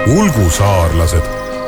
Ulgusaarlased.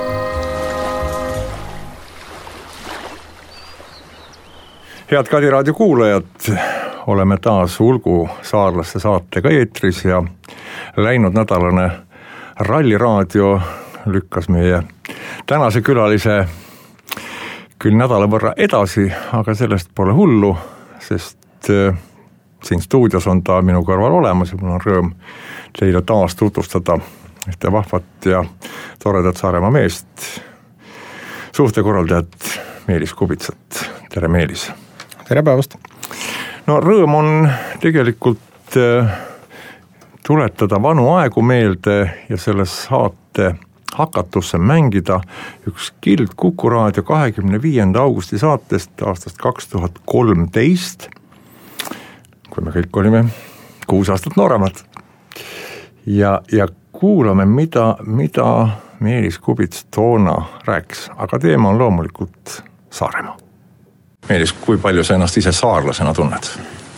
Head Kadi raadio kuulajad, oleme taas Ulgusaarlaste saatega eetris ja läinud nädalane ralliraadio lükkas meie tänase külalise küll nädala võrra edasi, aga sellest pole hullu, sest siin stuudios on ta minu kõrval olemas ja mul on rõõm teile taas tutvustada ühte vahvat ja toredat Saaremaa meest, suhtekorraldajat Meelis Kubitsat. Tere, Meelis! Tere päevast! No rõõm on tegelikult tuletada vanu aegu meelde ja selles saate hakatusse mängida üks kild Kuku raadio 25. augusti saatest aastast 2013, kui me kõik olime 6 aastat nooremad. Ja kuulame, mida Meelis Kubits toona rääkis, aga teema on loomulikult Saaremaa. Meelis, kui palju sa ennast ise saarlasena tunned?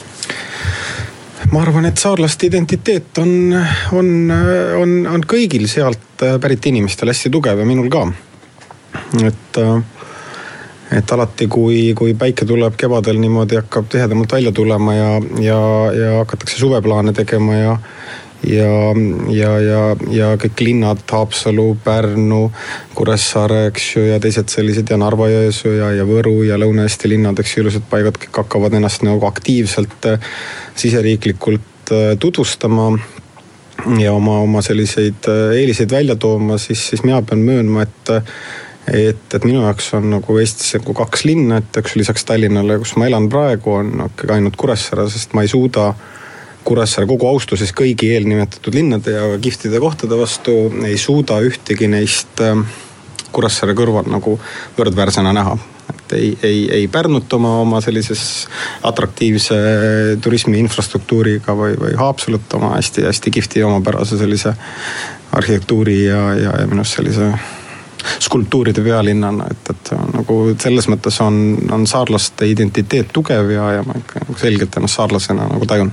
Ma arvan, et saarlaste identiteet on kõigil sealt pärit inimestel hästi tugev ja minul ka. Et alati, kui päike tuleb kevadel niimoodi, hakkab tihedamalt välja tulema ja hakatakse suveplaane tegema ja kõik linnad, Haapsalu, Pärnu, Kuressaare, eks ju, ja teised sellised ja Narva-Jõesuu ja Võru ja Lõuna-Eesti linnad, eks ju, ilusad paigad hakkavad ennast nagu aktiivselt siseriiklikult tutvustama ja oma selliseid eeliseid välja tooma, siis mina pean möönma, et minu jaoks on nagu Eestis 2 linna, et eks lisaks Tallinnale, kus ma elan praegu, on ainult Kuressaare, sest ma ei suuda Kuressaare kogu austuses kõigi eelnimetatud linnade ja kihtide kohtade vastu ei suuda ühtegi neist Kuressaare kõrval nagu võrdväärsena näha. Et ei Pärnut oma sellises atraktiivse turismi infrastruktuuriga või Haapsalut oma hästi kihvti omapärase sellise arhitektuuri ja minust sellise skulptuuride pealinnana, et nagu selles mõttes on saarlaste identiteet tugev ja ma ikka selgelt ennast saarlasena nagu tajun.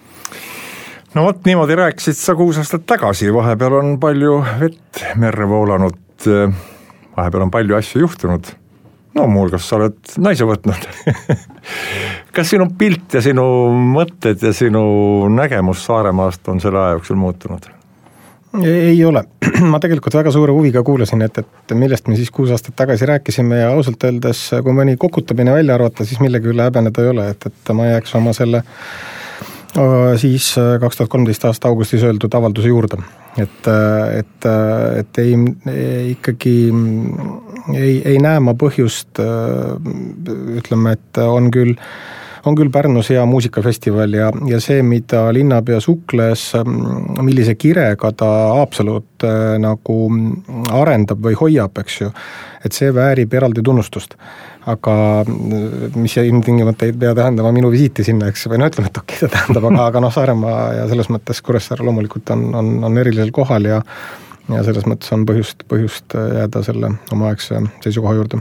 No vot, niimoodi rääkisid sa 6 aastat tagasi, vahepeal on palju vett merre voolanud, vahepeal on palju asju juhtunud. No muuhulgas sa oled naise võtnud. Kas sinu pilt ja sinu mõtted ja sinu nägemus Saaremaast on selle aja jooksul muutunud? Ei ole. Ma tegelikult väga suure huviga kuulasin, et millest me siis 6 aastat tagasi rääkisime ja ausalt öeldes, kui mõni kokutamine välja arvata, siis millegi üle häbeneda ei ole, et ma jääks oma selle siis 2013 aasta augustis öeldud avalduse juurde. Et ikkagi ei näe ma põhjust, ütleme, et on küll Pärnus hea muusikafestival ja see, mida linnapea sukles, millise kirega ta Haapsalut nagu arendab või hoiab, eks ju, et see väärib eraldi tunnustust. Aga mis ilmtingimata ei pea tähendama minu visiiti sinna, eks, või ütleme, et okei, ta tähendab, aga Saaremaa ja selles mõttes Kuressaare loomulikult on erilisel kohal ja selles mõttes on põhjust jääda selle omaaegse seisukoha juurde.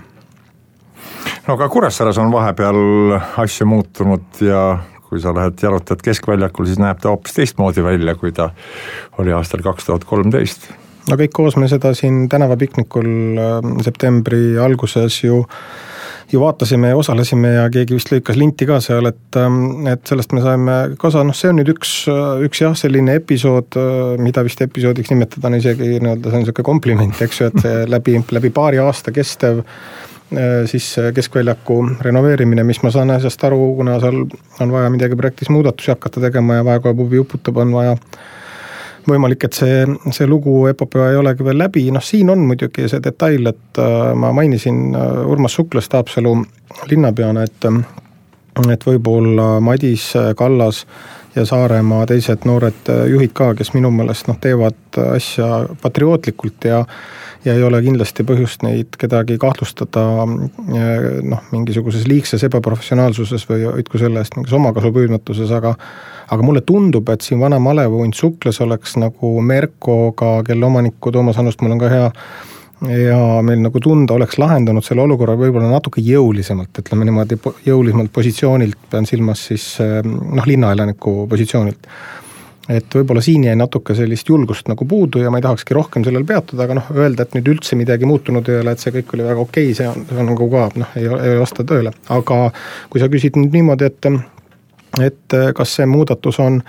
No aga Kuressaares on vahepeal asju muutunud ja kui sa lähed jalutad keskväljakul, siis näeb ta hoopis teistmoodi välja, kui ta oli aastal 2013. No kõik koos me seda siin tänavapiknikul septembri alguses ju vaatasime ja osalesime ja keegi vist lõikas linti ka seal, et sellest me saime kaasa. See on nüüd üks jah, selline episood, mida vist episoodiks nimetada on isegi see on selline kompliment, eks ju, et see läbi paari aasta kestev siis keskväljaku renoveerimine, mis ma saan asjast aru, kuna seal on vaja midagi projektis muudatusi hakata tegema ja vaja kui pubi uputab, on vaja võimalik, et see lugu epopöö ei olegi veel läbi. Siin on muidugi see detail, et ma mainisin Urmas Suklast Haapsalu linnapeana, et võib-olla Madis Kallas ja Saaremaa teised noored juhid ka, kes minu meelest teevad asja patriootlikult ja ei ole kindlasti põhjust neid kedagi kahtlustada mingisuguses liigses ebaprofessionaalsuses või hoidku selle eest mingis omakasu püüdmatuses, aga mulle tundub, et siin vana malevunt Sukles oleks nagu Merkoga, kelle omanikku Toomas Annust mul on ka hea ja meil nagu tunda oleks lahendanud selle olukorra võib-olla natuke jõulisemalt, ütleme niimoodi jõulisemalt positsioonilt, pean silmas siis linnaelaniku positsioonilt. et võib-olla siin jäi natuke sellist julgust nagu puudu ja ma ei tahakski rohkem sellel peatuda, aga öelda, et nüüd üldse midagi muutunud ei ole, et see kõik oli väga okei, see on nagu ka, ei vasta tõele. Aga kui sa küsid nüüd niimoodi, et kas see muudatus on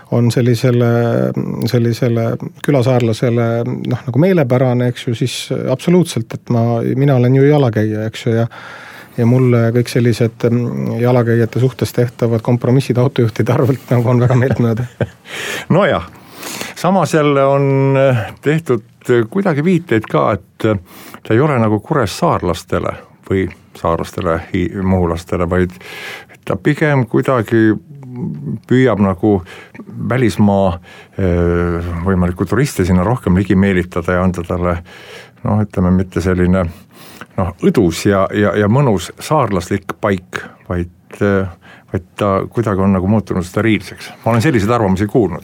sellisele külasaarlasele nagu meelepärane, eks ju, siis absoluutselt, et mina olen ju jalakäija, eks ju, ja mulle kõik sellised jalakäijate suhtes tehtavad kompromissid autojuhtide arvelt nagu on väga meeltmööda. Nojah, samas jälle on tehtud kuidagi viiteid ka, et ta ei ole nagu Kuressaarlastele või saarlastele, muhulastele, vaid ta pigem kuidagi püüab nagu välismaa võimalikku turiste sinna rohkem ligi meelitada ja anda talle, ütleme, mitte selline õdus ja mõnus saarlaslik paik, vaid ta kuidagi on nagu muutunud steriilseks. Ma olen selliseid arvamusi kuulnud.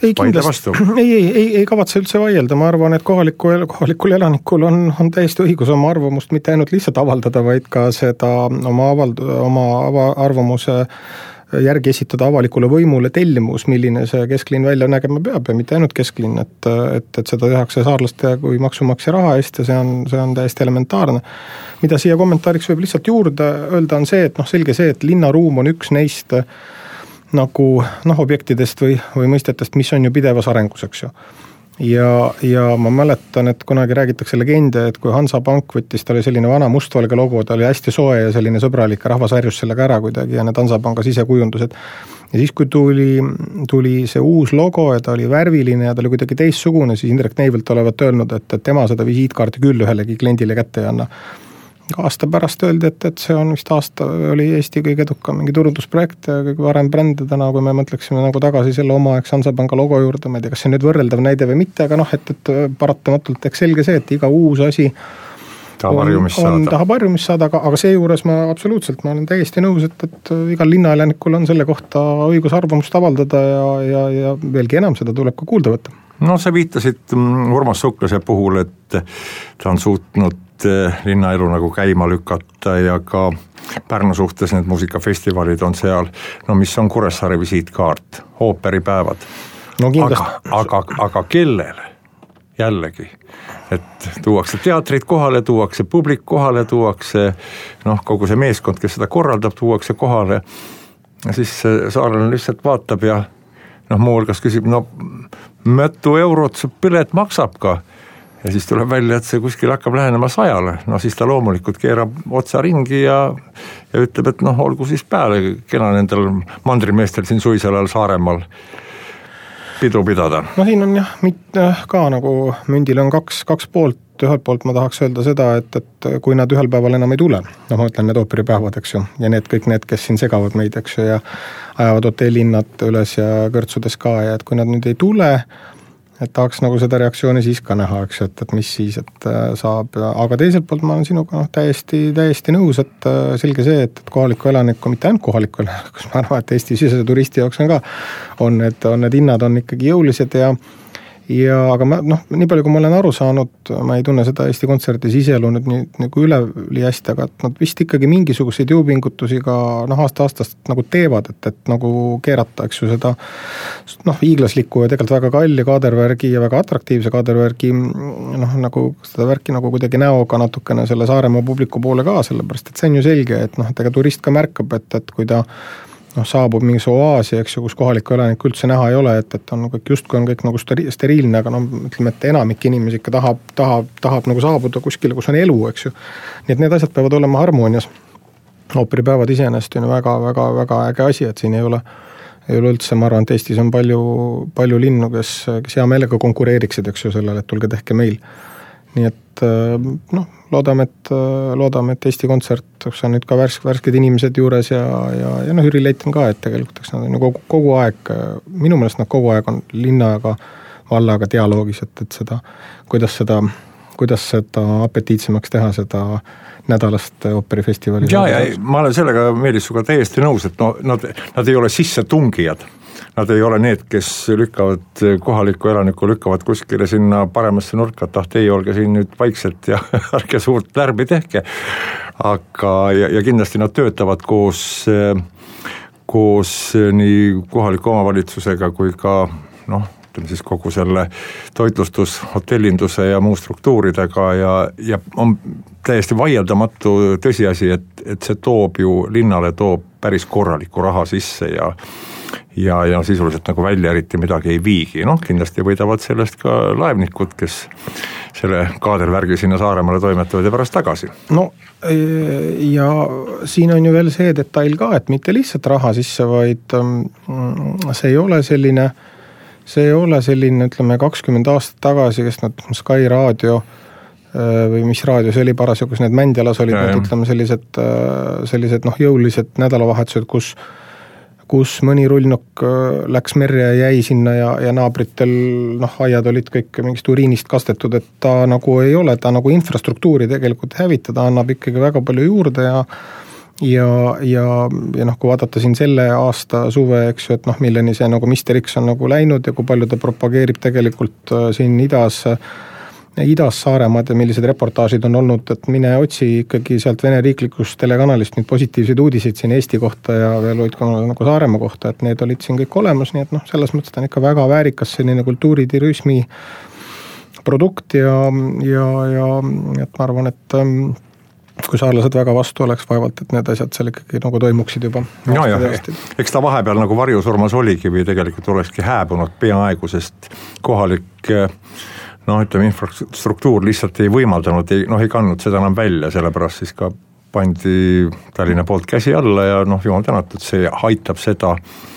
Ei kavatse üldse vaielda, ma arvan, et kohalikul elanikul on täiesti õigus oma arvamust mitte ainult lihtsalt avaldada, vaid ka seda oma arvamuse järgi esitada avalikule võimule tellimus, milline see kesklinn välja nägema peab ja mitte ainult kesklinn, et seda tehakse saarlaste kui maksumaksja raha eest ja see on täiesti elementaarne. Mida siia kommentaariks võib lihtsalt juurde öelda on see, et selge see, et linnaruum on üks neist nagu objektidest või mõistetest, mis on ju pidevas arengus, eks ju. Ja ma mäletan, et kunagi räägitakse legende, et kui Hansapank võttis, ta oli selline vana mustvalge logo, ta oli hästi soe ja selline sõbralik ja rahvas harjus sellega ära kuidagi ja need Hansapanga sisekujundused. Ja siis, kui tuli see uus logo ja ta oli värviline ja ta oli kuidagi teistsugune, siis Indrek Neivelt olevat öelnud, et tema seda visiitkaarti küll ühelegi kliendile kätte ei anna. Aasta pärast öeldi, et see on vist aasta oli Eesti kõige edukam mingi turundusprojekt ja kõige varem bränd täna, kui me mõtleksime nagu tagasi selle omaaegse Hansapanga logo juurde, ma ei tea, kas see on nüüd võrreldav näide või mitte, aga et paratamatult eks selge see, et iga uus asi tahab harjumist saada, aga seejuures ma olen täiesti nõus, et igal linnaelanikul on selle kohta õigus arvamust avaldada ja veelgi enam seda tuleb ka kuulda võtta. Sa viitasid Urmas Suklase puhul, et ta on suutnud linnaelu nagu käima lükata ja ka Pärnu suhtes need muusikafestivalid on seal, mis on Kuressaare visiitkaart, ooperipäevad. Aga kellele? Jällegi, et tuuakse teatrid kohale, tuuakse publik kohale, tuuakse kogu see meeskond, kes seda korraldab, tuuakse kohale ja siis saarlane lihtsalt vaatab ja muuhulgas küsib, mitu eurot see pilet maksab ka ja siis tuleb välja, et see kuskil hakkab lähenema 100, siis ta loomulikult keerab otsa ringi ja ütleb, et olgu siis peale, kena nendel mandrimeestel siin suisel ajal Saaremaal pidu pidada. Siin on ka nagu mündil on kaks poolt, ühelt poolt ma tahaks öelda seda, et kui nad ühel päeval enam ei tule, ma ütlen need ooperipäevad, eks ju, ja kõik need, kes siin segavad meid, eks ju, ja ajavad hotellinnad üles ja kõrtsudes ka ja et kui nad nüüd ei tule, et tahaks nagu seda reaktsiooni siis ka näha, eks, et mis siis, et saab, aga teiselt poolt ma olen sinuga täiesti nõus, et selge see, et kohaliku elaniku, mitte ainult kohaliku elaniku, kus ma arvan, et Eesti sisese turisti jaoks on need hinnad on ikkagi jõulised aga nii palju, kui ma olen aru saanud, ma ei tunne seda Eesti Kontserdi siseelu nüüd nagu üle hästi, aga nad vist ikkagi mingisuguseid jõupingutusi ka aasta-aastast nagu teevad, et nagu keerata, eks ju, seda hiiglaslikku ja tegelikult väga kalli kaadervärgi ja väga atraktiivse kaadervärgi nagu seda värki nagu kuidagi näoga natukene selle Saaremaa publiku poole ka, sellepärast, et see on ju selge, et ega turist ka märkab, et kui ta saabub mingi oaasi, eks ju, kus kohalikku elanikku üldse näha ei ole, et on kõik justkui on kõik nagu steriilne, aga ütleme, et enamik inimesi ikka tahab nagu saabuda kuskile, kus on elu, eks ju. Nii et need asjad peavad olema harmoonias. Ooperipäevad iseenesest on väga, väga, väga äge asi, et siin ei ole üldse, ma arvan, et Eestis on palju linnu, kes hea meelega konkureeriksid, eks ju, sellele, et tulge tehke meil. Nii et loodame, et Eesti Kontsert, kus on nüüd ka värsked inimesed juures ja Jüri Leiten ka, et tegelikult nad on ju kogu aeg, minu meelest nad kogu aeg on linnaga, vallaga dialoogis, et seda, kuidas seda apetiitsemaks teha, seda nädalast ooperifestivali. Ja ma olen sellega Meelis suga täiesti nõus, et nad ei ole sisse tungijad. Nad ei ole need, kes lükkavad kohaliku elaniku kuskile sinna paremasse nurka, et ei olge siin nüüd vaikselt ja ärge suurt lärmi tehke. Aga ja kindlasti nad töötavad koos nii kohaliku omavalitsusega kui ka siis kogu selle toitlustus, hotellinduse ja muu struktuuridega ja on täiesti vaieldamatu tõsiasi, et see toob ju, linnale toob päris korraliku raha sisse ja sisuliselt nagu välja eriti midagi ei viigi. Kindlasti võidavad sellest ka laevnikud, kes selle kaadervärgi sinna Saaremaale toimetavad ja pärast tagasi. Ja siin on ju veel see detail ka, et mitte lihtsalt raha sisse, vaid see ei ole selline, ütleme 20 aastat tagasi, kes Sky Raadio või mis raadios oli parasjagu, need Mändjalas olid need, ütleme sellised jõulised nädalavahetused, kus mõni rullnokk läks merre ja jäi sinna ja naabritel aiad olid kõik mingist uriinist kastetud, et ta nagu ei ole, ta nagu infrastruktuuri tegelikult hävitada, annab ikkagi väga palju juurde ja kui vaadata siin selle aasta suve, eks ju, et milleni see nagu Mr. X on nagu läinud ja kui palju ta propageerib tegelikult siin idas Saaremaad ja millised reportaažid on olnud, et mine otsi ikkagi sealt Vene riiklikust telekanalist nüüd positiivseid uudiseid siin Eesti kohta ja veel nagu Saaremaa kohta, et need olid siin kõik olemas, nii et selles mõttes ta on ikka väga väärikas selline kultuuriturismi produkt ja et ma arvan, et kui saarlased väga vastu oleks, vaevalt, et need asjad seal ikkagi nagu toimuksid juba. Eks ta vahepeal nagu varjusurmas oligi või tegelikult olekski hääbunud peaaegu, sest kohalik ütleme, infrastruktuur lihtsalt ei võimaldanud, ei kandnud seda enam välja, sellepärast siis ka pandi Tallinna poolt käsi alla ja jumal tänatud, see aitab seda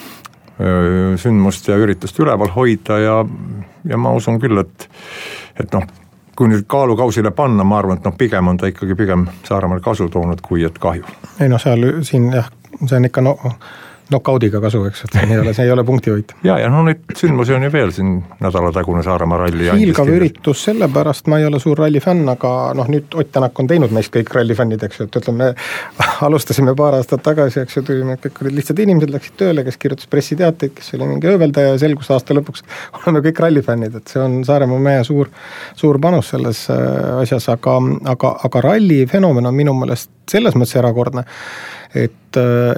sündmust ja üritust üleval hoida ja ma usun küll, et kui nüüd kaalukausile panna, ma arvan, et pigem on ta ikkagi Saaremaal kasu toonud, kui et kahju. Ei siin jah, see on ikka knockoudiga kasu, eks, et see ei ole punktivõit. Ja neid sündmusi on ju veel siin nädalatagune Saaremaa ralli. Hiilgav üritus sellepärast, ma ei ole suur rallifänn, aga nüüd Ott Tänak on teinud meist kõik rallifännid, eks ju, et ütleme, alustasime paar aastat tagasi, eks ju, tulime, kõik olid lihtsalt inimesed, läksid tööle, kes kirjutas pressiteateid, kes oli mingi ööveldaja ja selgus aasta lõpuks, oleme kõik rallifännid, et see on Saaremaa mehe suur panus selles asjas, aga ralli fenomen on minu meelest selles mõttes erakordne, et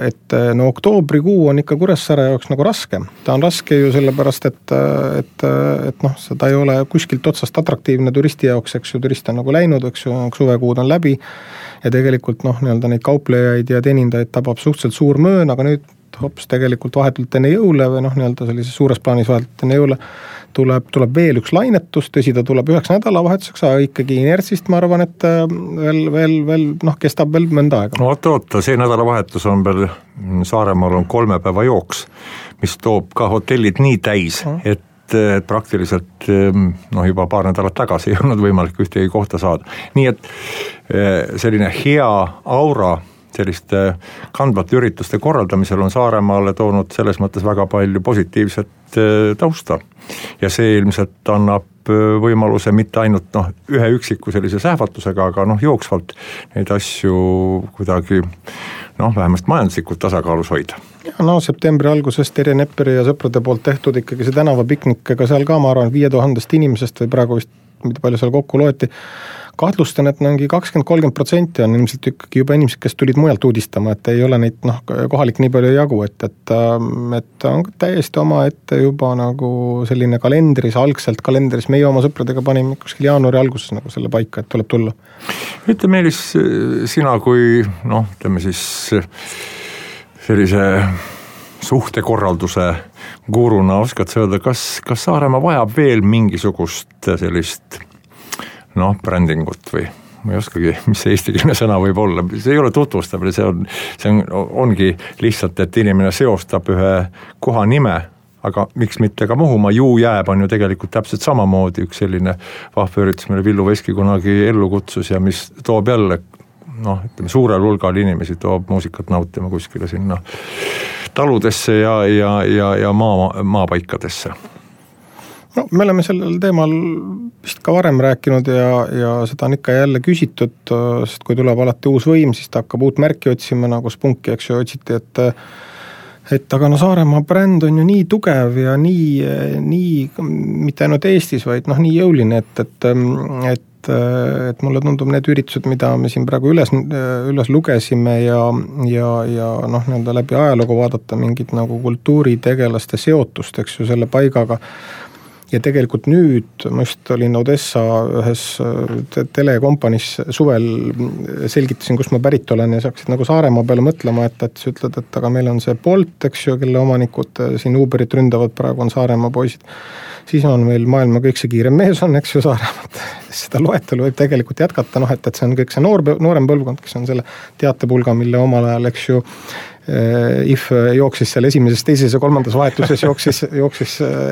oktoobrikuu on ikka Kuressaare jaoks nagu raske. Ta on raske ju sellepärast, et seda ei ole kuskilt otsast atraktiivne turisti jaoks, eks ju, turist on nagu läinud, eks ju, suvekuud on läbi ja tegelikult neid kauplejaid ja teenindajaid tabab suhteliselt suur möön, aga nüüd hops tegelikult vahetult enne jõule või sellises suures plaanis vahetult enne jõule tuleb veel üks lainetus, tõsi, ta tuleb 9 nädalavahetuseks, aga ikkagi inertsist ma arvan, et veel kestab veel mõnda aega. Oota, see nädalavahetus on veel, Saaremaal on 3 päeva jooks, mis toob ka hotellid nii täis, et praktiliselt juba paar nädalat tagasi ei olnud võimalik ühtegi kohta saada. Nii et selline hea aura selliste kandvate ürituste korraldamisel on Saaremaale toonud selles mõttes väga palju positiivset tausta. Ja see ilmselt annab võimaluse mitte ainult ühe üksiku sellise sähvatusega, aga jooksvalt neid asju kuidagi vähemasti majanduslikult tasakaalus hoida. Ja septembri alguses Terje Nepperi ja sõprade poolt tehtud ikkagi see tänavapiknik, ega seal ka ma arvan 5000 inimesest või praegu vist mitte palju seal kokku loeti. Kahtlustan, et 20-30% on ilmselt ikkagi juba inimesed, kes tulid mujalt uudistama, et ei ole neid kohalik nii palju jagu, et on täiesti oma ette juba nagu selline algselt kalendris, meie oma sõpradega panime kuskil jaanuari alguses nagu selle paika, et tuleb tulla. Ütle Meelis, sina kui ütleme siis sellise suhtekorralduse guruna oskad sa öelda, kas Saaremaa vajab veel mingisugust sellist brändingut või ma ei oskagi, mis see eestikeelne sõna võib olla, see ei ole tutvustamine, see ongi lihtsalt, et inimene seostab ühe koha nime, aga miks mitte ka Muhumaa Juujääb on ju tegelikult täpselt samamoodi üks selline vahva üritus, mille Villu Veski kunagi ellu kutsus ja mis toob jälle ütleme suurel hulgal inimesi, toob muusikat nautima kuskile sinna taludesse ja maapaikadesse. Me oleme sellel teemal vist ka varem rääkinud ja seda on ikka jälle küsitud, sest kui tuleb alati uus võim, siis ta hakkab uut märki otsima, nagu Spunki, eks ju, otsiti, et aga Saaremaa bränd on ju nii tugev ja nii mitte ainult Eestis, vaid nii jõuline, et mulle tundub need üritused, mida me siin praegu üles lugesime ja läbi ajalugu vaadata mingit nagu kultuuritegelaste seotust, eks ju, selle paigaga, ja tegelikult nüüd, ma just olin Odessa ühes telekompaniis suvel, selgitasin, kus ma pärit olen ja sa hakkasid nagu Saaremaa peale mõtlema, et sa ütled, et aga meil on see Bolt, eks ju, kelle omanikud siin Uberit ründavad, praegu on Saaremaa poisid. Siis on meil maailma kõik see kiirem mees on, eks ju, Saaremaad. Seda loetelu võib tegelikult jätkata, et see on kõik see noorem põlvkond, kes on selle teatepulga, mille omal ajal, eks ju, IF jooksis seal esimeses, teises ja kolmandas vahetuses jooksis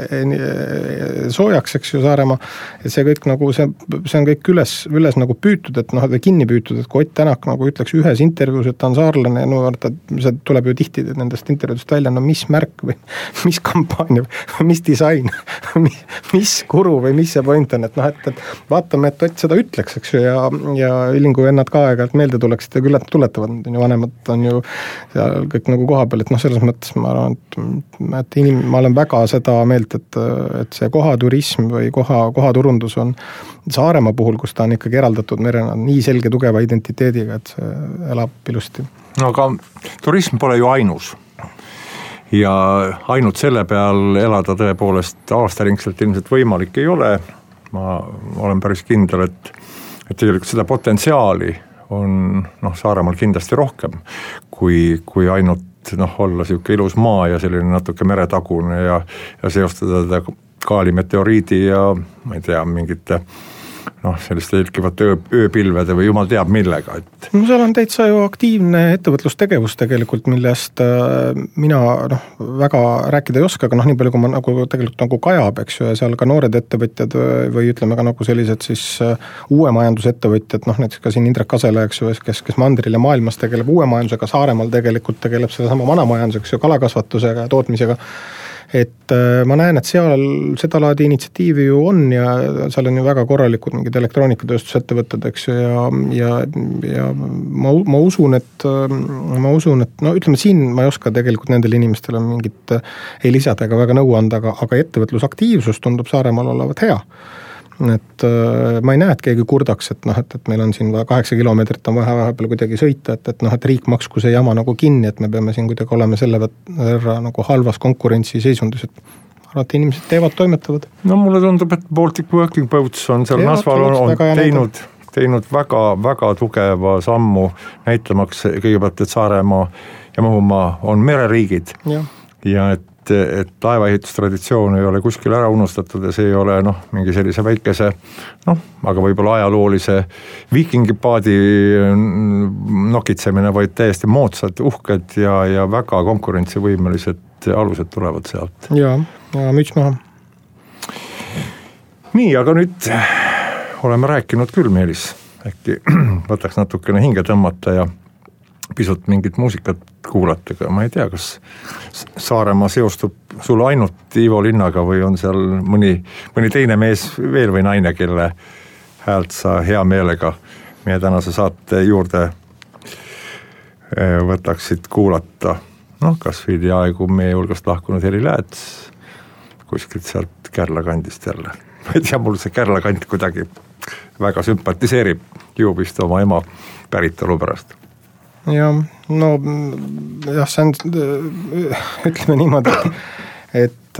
soojaks, eks ju, Saaremaa. Et see kõik nagu, see on kõik üles nagu püütud, et kinni püütud, et kui Ott Tänak nagu ütleks ühes intervjuus, et ta on saarlane, see tuleb ju tihti nendest intervjuudest välja, mis märk või mis kampaania või mis disain, mis kuru või mis see point on, et vaatame, et Ott seda ütleks, eks ju, ja Illingu vennad ka aeg-ajalt meelde tuleksid ja küll tuletavad, vanemad on ju seal kõik nagu koha peal, et selles mõttes ma arvan, et ma olen väga seda meelt, et see kohaturism või kohaturundus on Saaremaa puhul, kus ta on ikkagi eraldatud merena nii selge tugeva identiteediga, et see elab ilusti. No aga turism pole ju ainus ja ainult selle peal elada tõepoolest aastaringselt ilmselt võimalik ei ole. Ma olen päris kindel, et tegelikult seda potentsiaali on Saaremaal kindlasti rohkem kui ainult olla siuke ilus maa ja selline natuke meretagune ja seostada teda kaalimeteoriidi ja ma ei tea, mingite selliste ilkivate ööpilvede või jumal teab millega. No seal on täitsa ju aktiivne ettevõtlustegevus tegelikult, millest mina väga rääkida ei oska, aga nii palju, kui ma tegelikult nagu kajab, eks ju, ja seal ka noored ettevõtjad või ütleme ka nagu sellised siis uue majandusettevõtjad, näiteks ka siin Indrek Kasela, eks ju, kes mandril ja maailmas tegeleb uue majandusega, Saaremaal tegelikult tegeleb selle sama vanamajandusega, kalakasvatusega ja tootmisega. Et ma näen, et seal seda laadi initsiatiivi ju on ja seal on ju väga korralikud mingid elektroonikatööstusettevõtted, eks ju, ja ma usun, et ütleme siin ma ei oska tegelikult nendel inimestel on mingit ei lisada ega väga nõu anda, aga ettevõtlusaktiivsus tundub Saaremaal olevat hea. Et ma ei näe, et keegi kurdaks, et meil on siin 8 kilomeetrit on vahepeal kuidagi sõita, et riik maksku see jama nagu kinni, et me peame siin kuidagi olema selle võrra nagu halvas konkurentsiseisundus, et arvati inimesed teevad, toimetavad. No mulle tundub, et Baltic Working Boats on seal Nasval on teinud väga tugeva sammu näitamaks kõigepealt, et Saaremaa ja Muhumaa on mereriigid ja et laevaehitustraditsioon ei ole kuskil ära unustatud ja see ei ole mingi sellise väikese, aga võib-olla ajaloolise viikingipaadi nokitsemine, vaid täiesti moodsad, uhked ja väga konkurentsivõimelised alused tulevad sealt. Ja müts maha. Nii, aga nüüd oleme rääkinud küll, Meelis, äkki võtaks natukene hinge tõmmata ja pisut mingit muusikat kuulata, aga ma ei tea, kas Saaremaa seostub sulle ainult Ivo Linnaga või on seal mõni teine mees veel või naine, kelle häält sa hea meelega meie tänase saate juurde võtaksid kuulata. Kas viidi aegu meie hulgast lahkunud Heli Lääts kuskilt sealt Kärla kandist jälle. Ma ei tea, mul see Kärla kant kuidagi väga sümpatiseerib juubist oma ema päritolu pärast. Ja, see on, ütleme niimoodi, et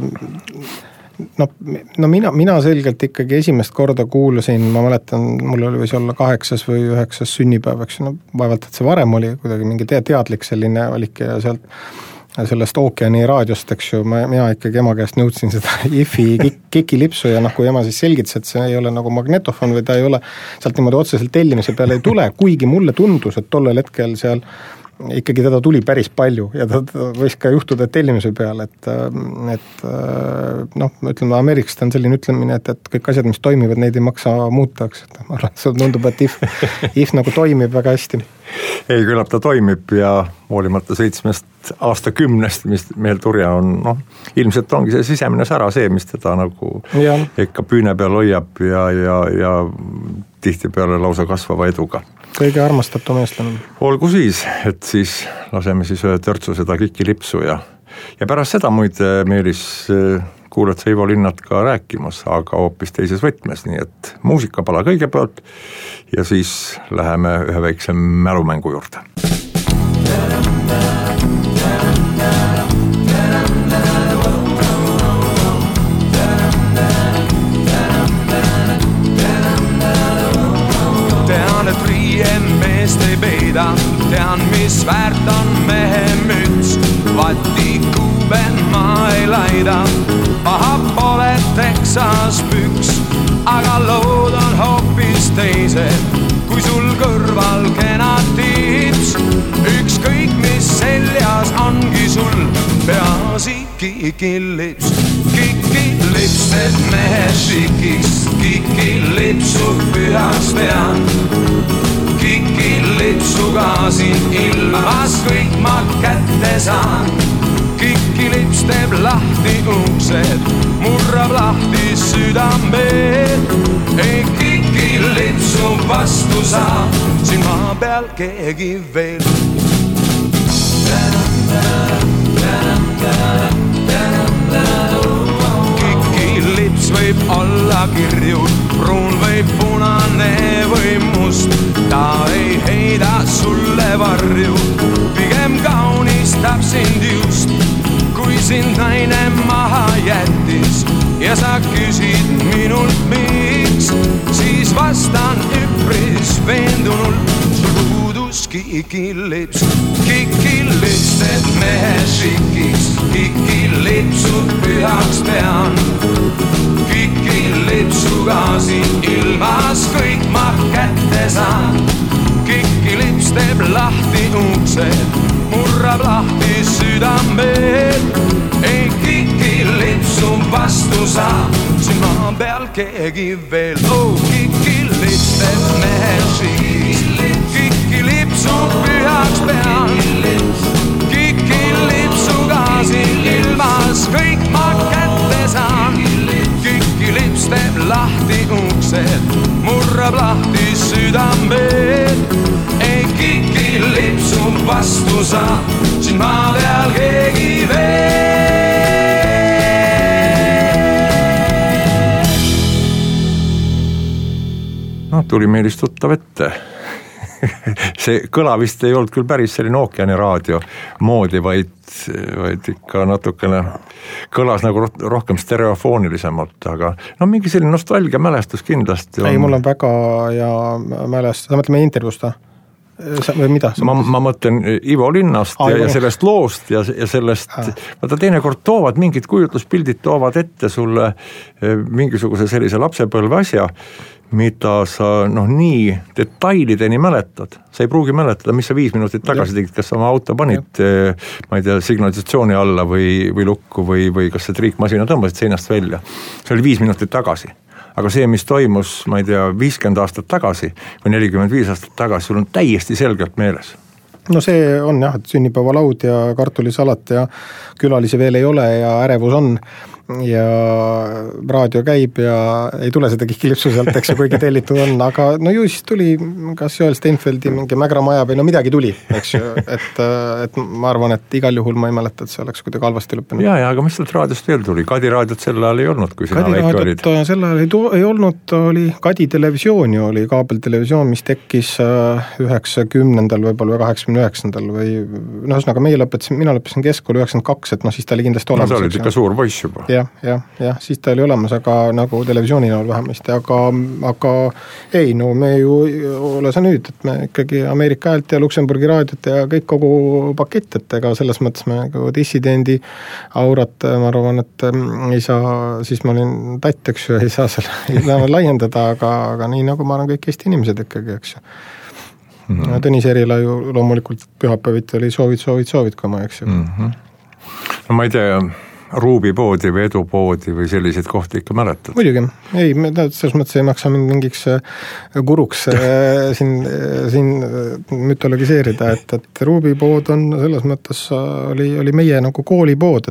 mina selgelt ikkagi esimest korda kuulasin, ma mäletan, mul võis olla 8. või 9. sünnipäev, eks vaevalt, et see varem oli kuidagi mingi teadlik selline valik ja sellest Ookeani raadiost, eks ju, mina ikkagi ema käest nõudsin seda IF-i kikilipsu ja kui ema siis selgitas, et see ei ole nagu magnetofon või ta ei ole sealt niimoodi otseselt tellimise peale ei tule, kuigi mulle tundus, et tollel hetkel seal ikkagi teda tuli päris palju ja ta võis ka juhtuda tellimise peale, et ütleme, Ameerikast on selline ütlemine, et kõik asjad, mis toimivad, neid ei maksa muuta, ma arvan, et see tundub, et IF nagu toimib väga hästi. Ei, küllap ta toimib ja hoolimata 7 aastakümnest, mis meil turja on, ilmselt ongi see sisemine sära see, mis teda nagu ikka püüne peal hoiab ja tihtipeale lausa kasvava eduga. Kõige armastatum eestlane. Olgu siis, et siis laseme siis ühe törtsu seda kikilipsu ja pärast seda muide, Meelis, kuuled sa Ivo Linnat ka rääkimas, aga hoopis teises võtmes, nii et muusikapala kõigepealt ja siis läheme ühe väikse mälumängu juurde. sõidab, paha pole Texas püks, aga lood on hoopis teised, kui sul kõrval kena tiips. Ükskõik mis seljas ongi sul, peaasi kikilips. Kikilips teeb mehe šikiks, kikilipsu pühaks pean. Kikilipsuga siin ilmas kõik ma kätte saan. Kikilips teeb lahti uksed, murrab lahti südamed. Ei kikilipsu vastu saa, siin maa peal keegi veel. Kikilips võib olla kirju, pruun või punane või must. Ta ei heida sulle varju, pigem kaunistab sind just. Kui sind naine maha jättis ja sa küsid minult miks, siis vastan üpris veendunult, sul puudus kikilips. Kikilips teeb mehe šikiks, kikilipsu pühaks pean. Kikilipsuga siin ilmas kõik ma kätte saan. Kikilips teeb lahti uksed, murrab lahti südamed. Ei kikilipsu vastu saa, siin maa peal keegi veel. Oh, kikilips teeb mehe šikiks, kikilipsu pühaks pean. Kikilipsuga siin ilmas kõik ma kätte saan. Kikilips teeb lahti uksed, murrab lahti südamed. Ei kikilipsu vastu saa, siin maa peal keegi veel. No, tuli meelist tuttav ette. See kõla vist ei olnud küll päris selline ookeaniraadio moodi, vaid ikka natukene kõlas nagu rohkem stereofoonilisemalt, aga no mingi selline nostalgia mälestus kindlasti on. Ei, mul on väga hea mälestus, sa mõtled meie intervjuust või mida? Ma mõtlen Ivo Linnast ja sellest loost ja sellest, vaata teinekord toovad mingid kujutluspildid, toovad ette sulle mingisuguse sellise lapsepõlve asja, mida sa nii detailideni mäletad. Sa ei pruugi mäletada, mis sa 5 minutit tagasi tegid, kas sa oma auto panid, ma ei tea, signalisatsiooni alla või lukku või kas see triikmasina tõmbasid seinast välja. See oli 5 minutit tagasi. Aga see, mis toimus, ma ei tea, 50 aastat tagasi või 45 aastat tagasi, sul on täiesti selgelt meeles. No see on jah, et sünnipäevalaud ja kartulisalat ja külalisi veel ei ole ja ärevus on ja raadio käib ja ei tule seda kikilipsu sealt, eks ju, kuigi tellitud on, aga no ju siis tuli kas Joel Steinfeldi mingi Mägra maja või no midagi tuli, eks ju, et ma arvan, et igal juhul ma ei mäleta, et see oleks kuidagi halvasti lõppenud. Ja, aga mis sealt raadiost veel tuli? Kadi raadiot sel ajal ei olnud, kui sina väike olid? Sel ajal ei olnud, oli Kadi televisioon ju, oli kaabeltelevisioon, mis tekkis 90-ndal võib-olla või 89-ndal või no ühesõnaga mina lõpetasin keskkooli 92, et siis ta oli kindlasti olemas. No sa olid ikka suur poiss juba. Ja, siis ta oli olemas, aga nagu televisiooni näol vähemasti, aga ei, no me ju ole sa nüüd, et me ikkagi Ameerika häält ja Luksemburgi raadiot ja kõik kogu pakett, et ega selles mõttes me nagu dissidendi aurat, ma arvan, et ei saa, siis ma olin tatt, eks ju, ei saa selle laiendada, aga nii nagu ma olen kõik Eesti inimesed ikkagi, eks ju. Tõnis Erila ju loomulikult pühapäeviti oli soovid, kui ma eks ju. No ma ei tea, Ruubipoodi või Edupoodi või selliseid kohti ikka mäletad? Muidugi, ei, selles mõttes ei maksa mingiks guruks siin mütologiseerida, et Ruubipood on selles mõttes oli meie nagu koolipood,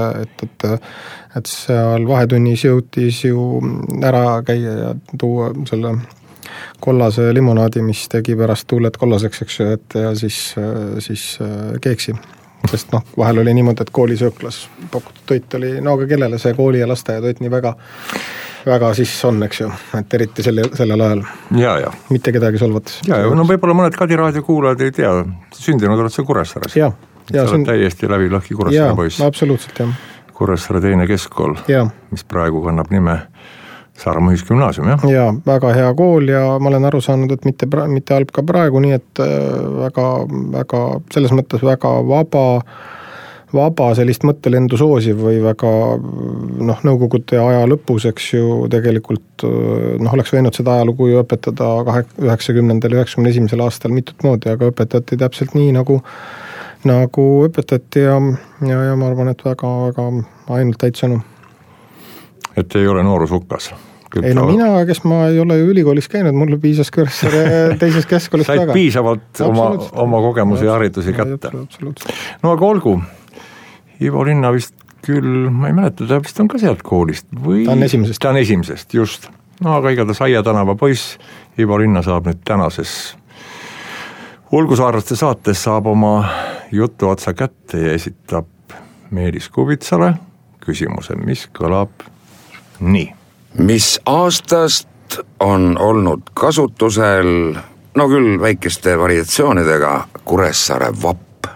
et seal vahetunnis jõutis ju ära käia ja tuua selle kollase limonaadi, mis tegi pärast tuuled kollaseks, eks ju, ja siis keeksi. Sest vahel oli niimoodi, et koolisööklas pakutud toit oli, no aga kellele see kooli ja lasteaia toit nii väga siis on, eks ju, et eriti sellel ajal. Ja. Mitte kedagi solvates. Ja, no võib-olla mõned Kadi raadio kuulajad ei tea, sündinud oled sa Kuressaares. Ja. Sa oled täiesti läbi lõhki Kuressaare poiss. Ja, absoluutselt, jah. Kuressaare teine keskkool, mis praegu kannab nime Saaremaa Ühisgümnaasium, jah? Ja, väga hea kool ja ma olen aru saanud, et mitte halb ka praegu, nii et väga selles mõttes väga vaba sellist mõttelendu soosiv või väga nõukogude aja lõpus, eks ju, tegelikult oleks võinud seda ajalugu ju õpetada 90. ja 91. aastal mitut moodi, aga õpetati täpselt nii, nagu õpetati ja ma arvan, et väga ainult täit sõnu. Et ei ole noorus hukkas? Ei no mina, kes ma ei ole ju ülikoolis käinud, mulle piisas Kuressaare teises keskkoolis väga. Said piisavalt oma kogemusi ja haritusi kätte. No aga olgu, Ivo Linna vist küll, ma ei mäleta, ta vist on ka sealt koolist. Või... Ta on esimesest, just. No aga igatahes Aia tänava poiss, Ivo Linna saab nüüd tänases Ulgusaarlaste saates saab oma jutu otsa kätte ja esitab Meelis Kubitsale küsimuse, mis kõlab nii. Mis aastast on olnud kasutusel, no küll väikeste variatsioonidega, Kuressaare vapp?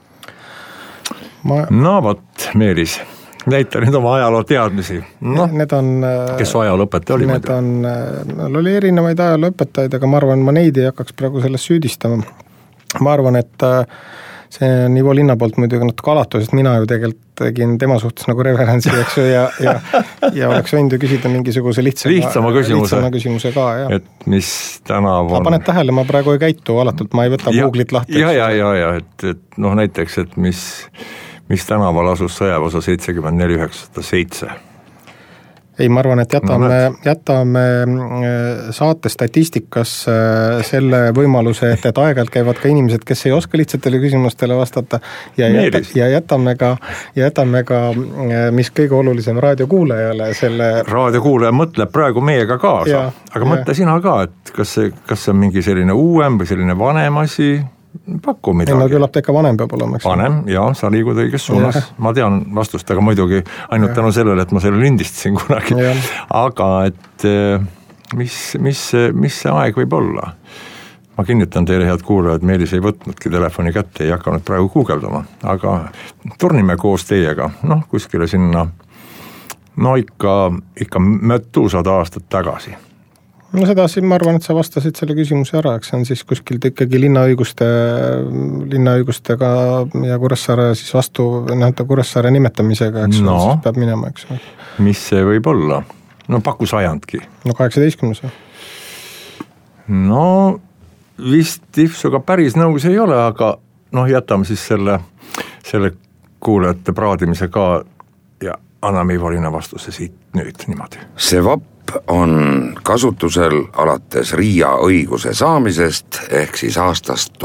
No vot, Meelis, näita nüüd oma ajaloo teadmisi. No, need on... Kes su ajalooõpetaja oli? Need oli erinevaid ajalooõpetajaid, aga ma arvan, ma neid ei hakkaks praegu sellest süüdistama. Ma arvan, et see on Ivo Linna poolt muidugi natuke alatu, sest mina ju tegelikult tegin tema suhtes nagu reverentsi, eks ju, ja oleks võinud ju küsida mingisuguse lihtsama küsimuse ka, jah. Et mis tänav on... Ma paned tähele, ma praegu ei käitu alatult, ma ei võta Google'it lahti. Ja, et näiteks, et mis tänaval asus Sõjaväeosa 74-907? Ei, ma arvan, et jätame saate statistikas selle võimaluse, et aeg-ajalt käivad ka inimesed, kes ei oska lihtsatele küsimustele vastata ja jätame ka, mis kõige olulisem raadiokuulajale selle... Raadiokuulaja mõtleb praegu meiega kaasa, aga mõtle sina ka, et kas see on mingi selline uuem või selline vanem asi... Pakku midagi. No küllap ta ikka vanem peab olema. Vanem, jah, sa liigud õiges suunas. Ma tean vastust, aga muidugi ainult tänu sellele, et ma selle lindistasin kunagi. Aga et mis see aeg võib olla? Ma kinnitan teile, head kuulajad, Meelis ei võtnudki telefoni kätte, ei hakanud praegu guugeldama, aga turnime koos teiega, kuskile sinna, ikka mõttusad aastat tagasi. No seda siin ma arvan, et sa vastasid selle küsimuse ära, eks see on siis kuskilt ikkagi linnaõigustega ja Kuressaare siis vastu Kuressaare nimetamisega, eks siis peab minema, eks. Mis see võib olla? No paku sajandki. No 18. No vist Tifsuga päris nõus ei ole, aga jätame siis selle kuulajate praadimise ka ja anname Ivo Linna vastuse siit nüüd niimoodi. See vapp on kasutusel alates Riia õiguse saamisest ehk siis aastast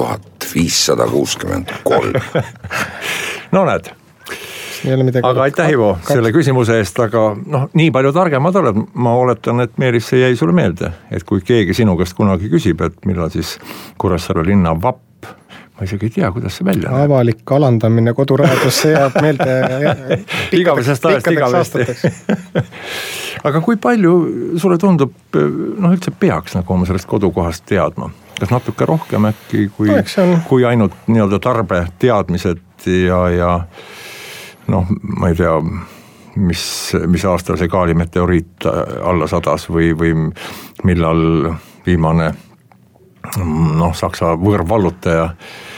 1563. No näed. Aga aitäh, Ivo, selle küsimuse eest, aga nii palju targemad oled, ma oletan, et Meelis see jäi sulle meelde, et kui keegi sinu käest kunagi küsib, et millal siis Kuressaare linna vapp, ma isegi ei tea, kuidas see välja näeb. Avalik alandamine koduraadiosse jääb meelde igavesest ajast igavesti. Aga kui palju sulle tundub, üldse peaks nagu oma sellest kodukohast teadma? Kas natuke rohkem äkki, kui ainult nii-öelda tarbe teadmised ja ma ei tea, mis aastal see Kaali meteoriit alla sadas või millal viimane Saksa võõrvallutaja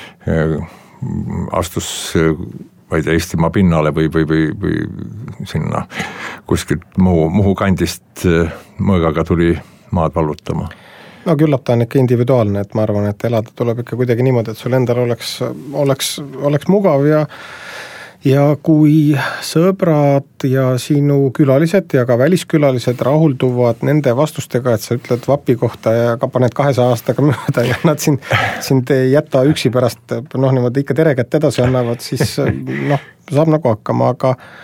astus Eestimaa pinnale või sinna kuskilt Muhu kandist mõõgaga tuli maad vallutama. No küllap ta on ikka individuaalne, et ma arvan, et elada tuleb ikka kuidagi niimoodi, et sul endal oleks mugav ja kui sõbrad ja sinu külalised ja ka väliskülalised rahulduvad nende vastustega, et sa ütled vapi kohta ja ka paned 200 aastaga mööda ja nad sind ei jäta üksi pärast, niimoodi ikka terekätt edasi annavad, siis saab nagu hakkama,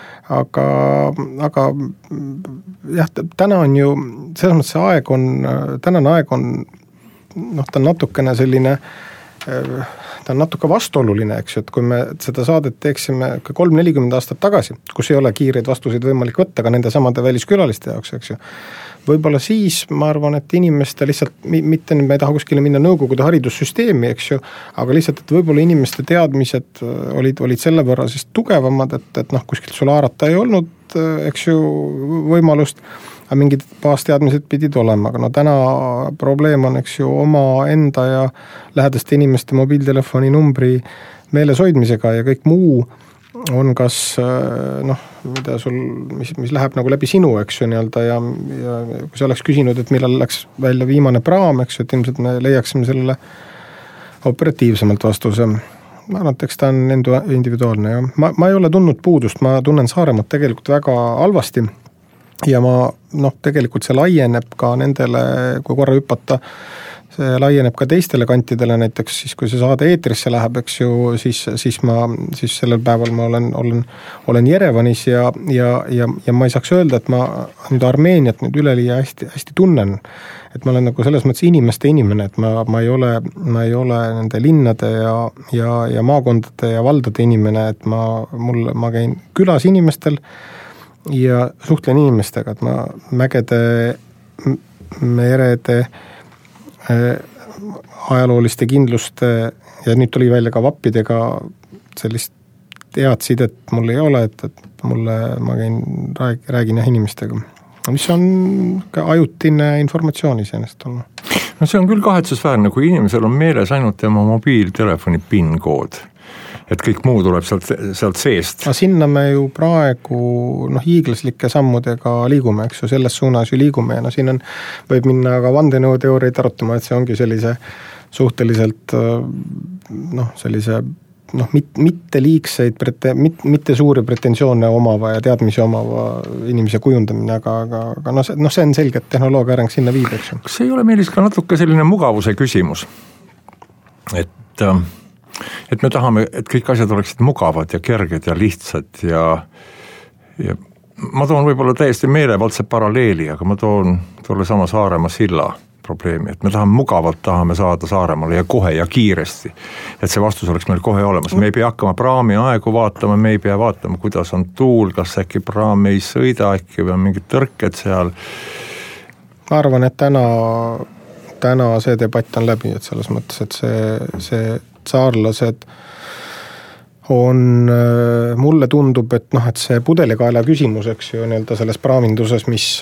aga jah, täna on ju, selles mõttes tänane aeg on, ta on natukene selline, ta on natuke vastuoluline, eks ju, et kui me seda saadet teeksime 3-40 aastat tagasi, kus ei ole kiireid vastuseid võimalik võtta ka nende samade väliskülaliste jaoks, eks ju, võib-olla siis ma arvan, et inimeste lihtsalt, mitte nüüd me ei taha kuskile minna nõukogude haridussüsteemi, eks ju, aga lihtsalt, et võib-olla inimeste teadmised olid selle võrra siis tugevamad, et kuskilt sul haarata ei olnud, eks ju, võimalust, aga mingid baasteadmised pidid olema, aga täna probleem on, eks ju, oma enda ja lähedaste inimeste mobiiltelefoni numbri meeles hoidmisega ja kõik muu on kas mida sul, mis läheb nagu läbi sinu, eks ju, nii-öelda ja kui sa oleks küsinud, et millal läks välja viimane praam, eks ju, et ilmselt me leiaksime sellele operatiivsemalt vastuse. Ma arvan, et eks ta on individuaalne ja ma ei ole tundnud puudust, ma tunnen Saaremaad tegelikult väga halvasti ja ma tegelikult see laieneb ka nendele, kui korra hüpata, see laieneb ka teistele kantidele, näiteks siis kui see saade eetrisse läheb, eks ju, siis sellel päeval ma olen Jerevanis ja ma ei saaks öelda, et ma nüüd Armeeniat nüüd üleliia hästi tunnen, et ma olen nagu selles mõttes inimeste inimene, et ma ei ole nende linnade ja maakondade ja valdade inimene, et ma käin külas inimestel ja suhtlen inimestega, et ma mägede, merede, ajalooliste kindluste ja nüüd tuli välja ka vappidega sellist head sidet mul ei ole, et ma räägin inimestega, mis on ka ajutine informatsioon iseenesest olla. No see on küll kahetsusväärne, kui inimesel on meeles ainult tema mobiiltelefoni PIN-kood, et kõik muu tuleb sealt seest. Aga sinna me ju praegu hiiglaslike sammudega liigume, eks ju, selles suunas ju liigume ja siin võib minna ka vandenõuteooriaid arutama, et see ongi sellise suhteliselt sellise mitte liigseid, mitte suuri pretensioone omava ja teadmisi omava inimese kujundamine, aga see on selge, et tehnoloogia areng sinna viib, eks ju. Kas ei ole Meelis ka natuke selline mugavuse küsimus, et me tahame, et kõik asjad oleksid mugavad ja kerged ja lihtsad ja ma toon võib-olla täiesti meelevaldse paralleeli, aga ma toon tolle sama Saaremaa silla probleemi, et me tahame saada Saaremaale ja kohe ja kiiresti, et see vastus oleks meil kohe olemas, me ei pea hakkama praami aegu vaatama, me ei pea vaatama, kuidas on tuul, kas äkki praam ei sõida, äkki või on mingid tõrked seal. Ma arvan, et täna see debatt on läbi, et selles mõttes, et see saarlased on, mulle tundub, et see pudelikaela küsimus, eks ju, nii-öelda selles praaminduses,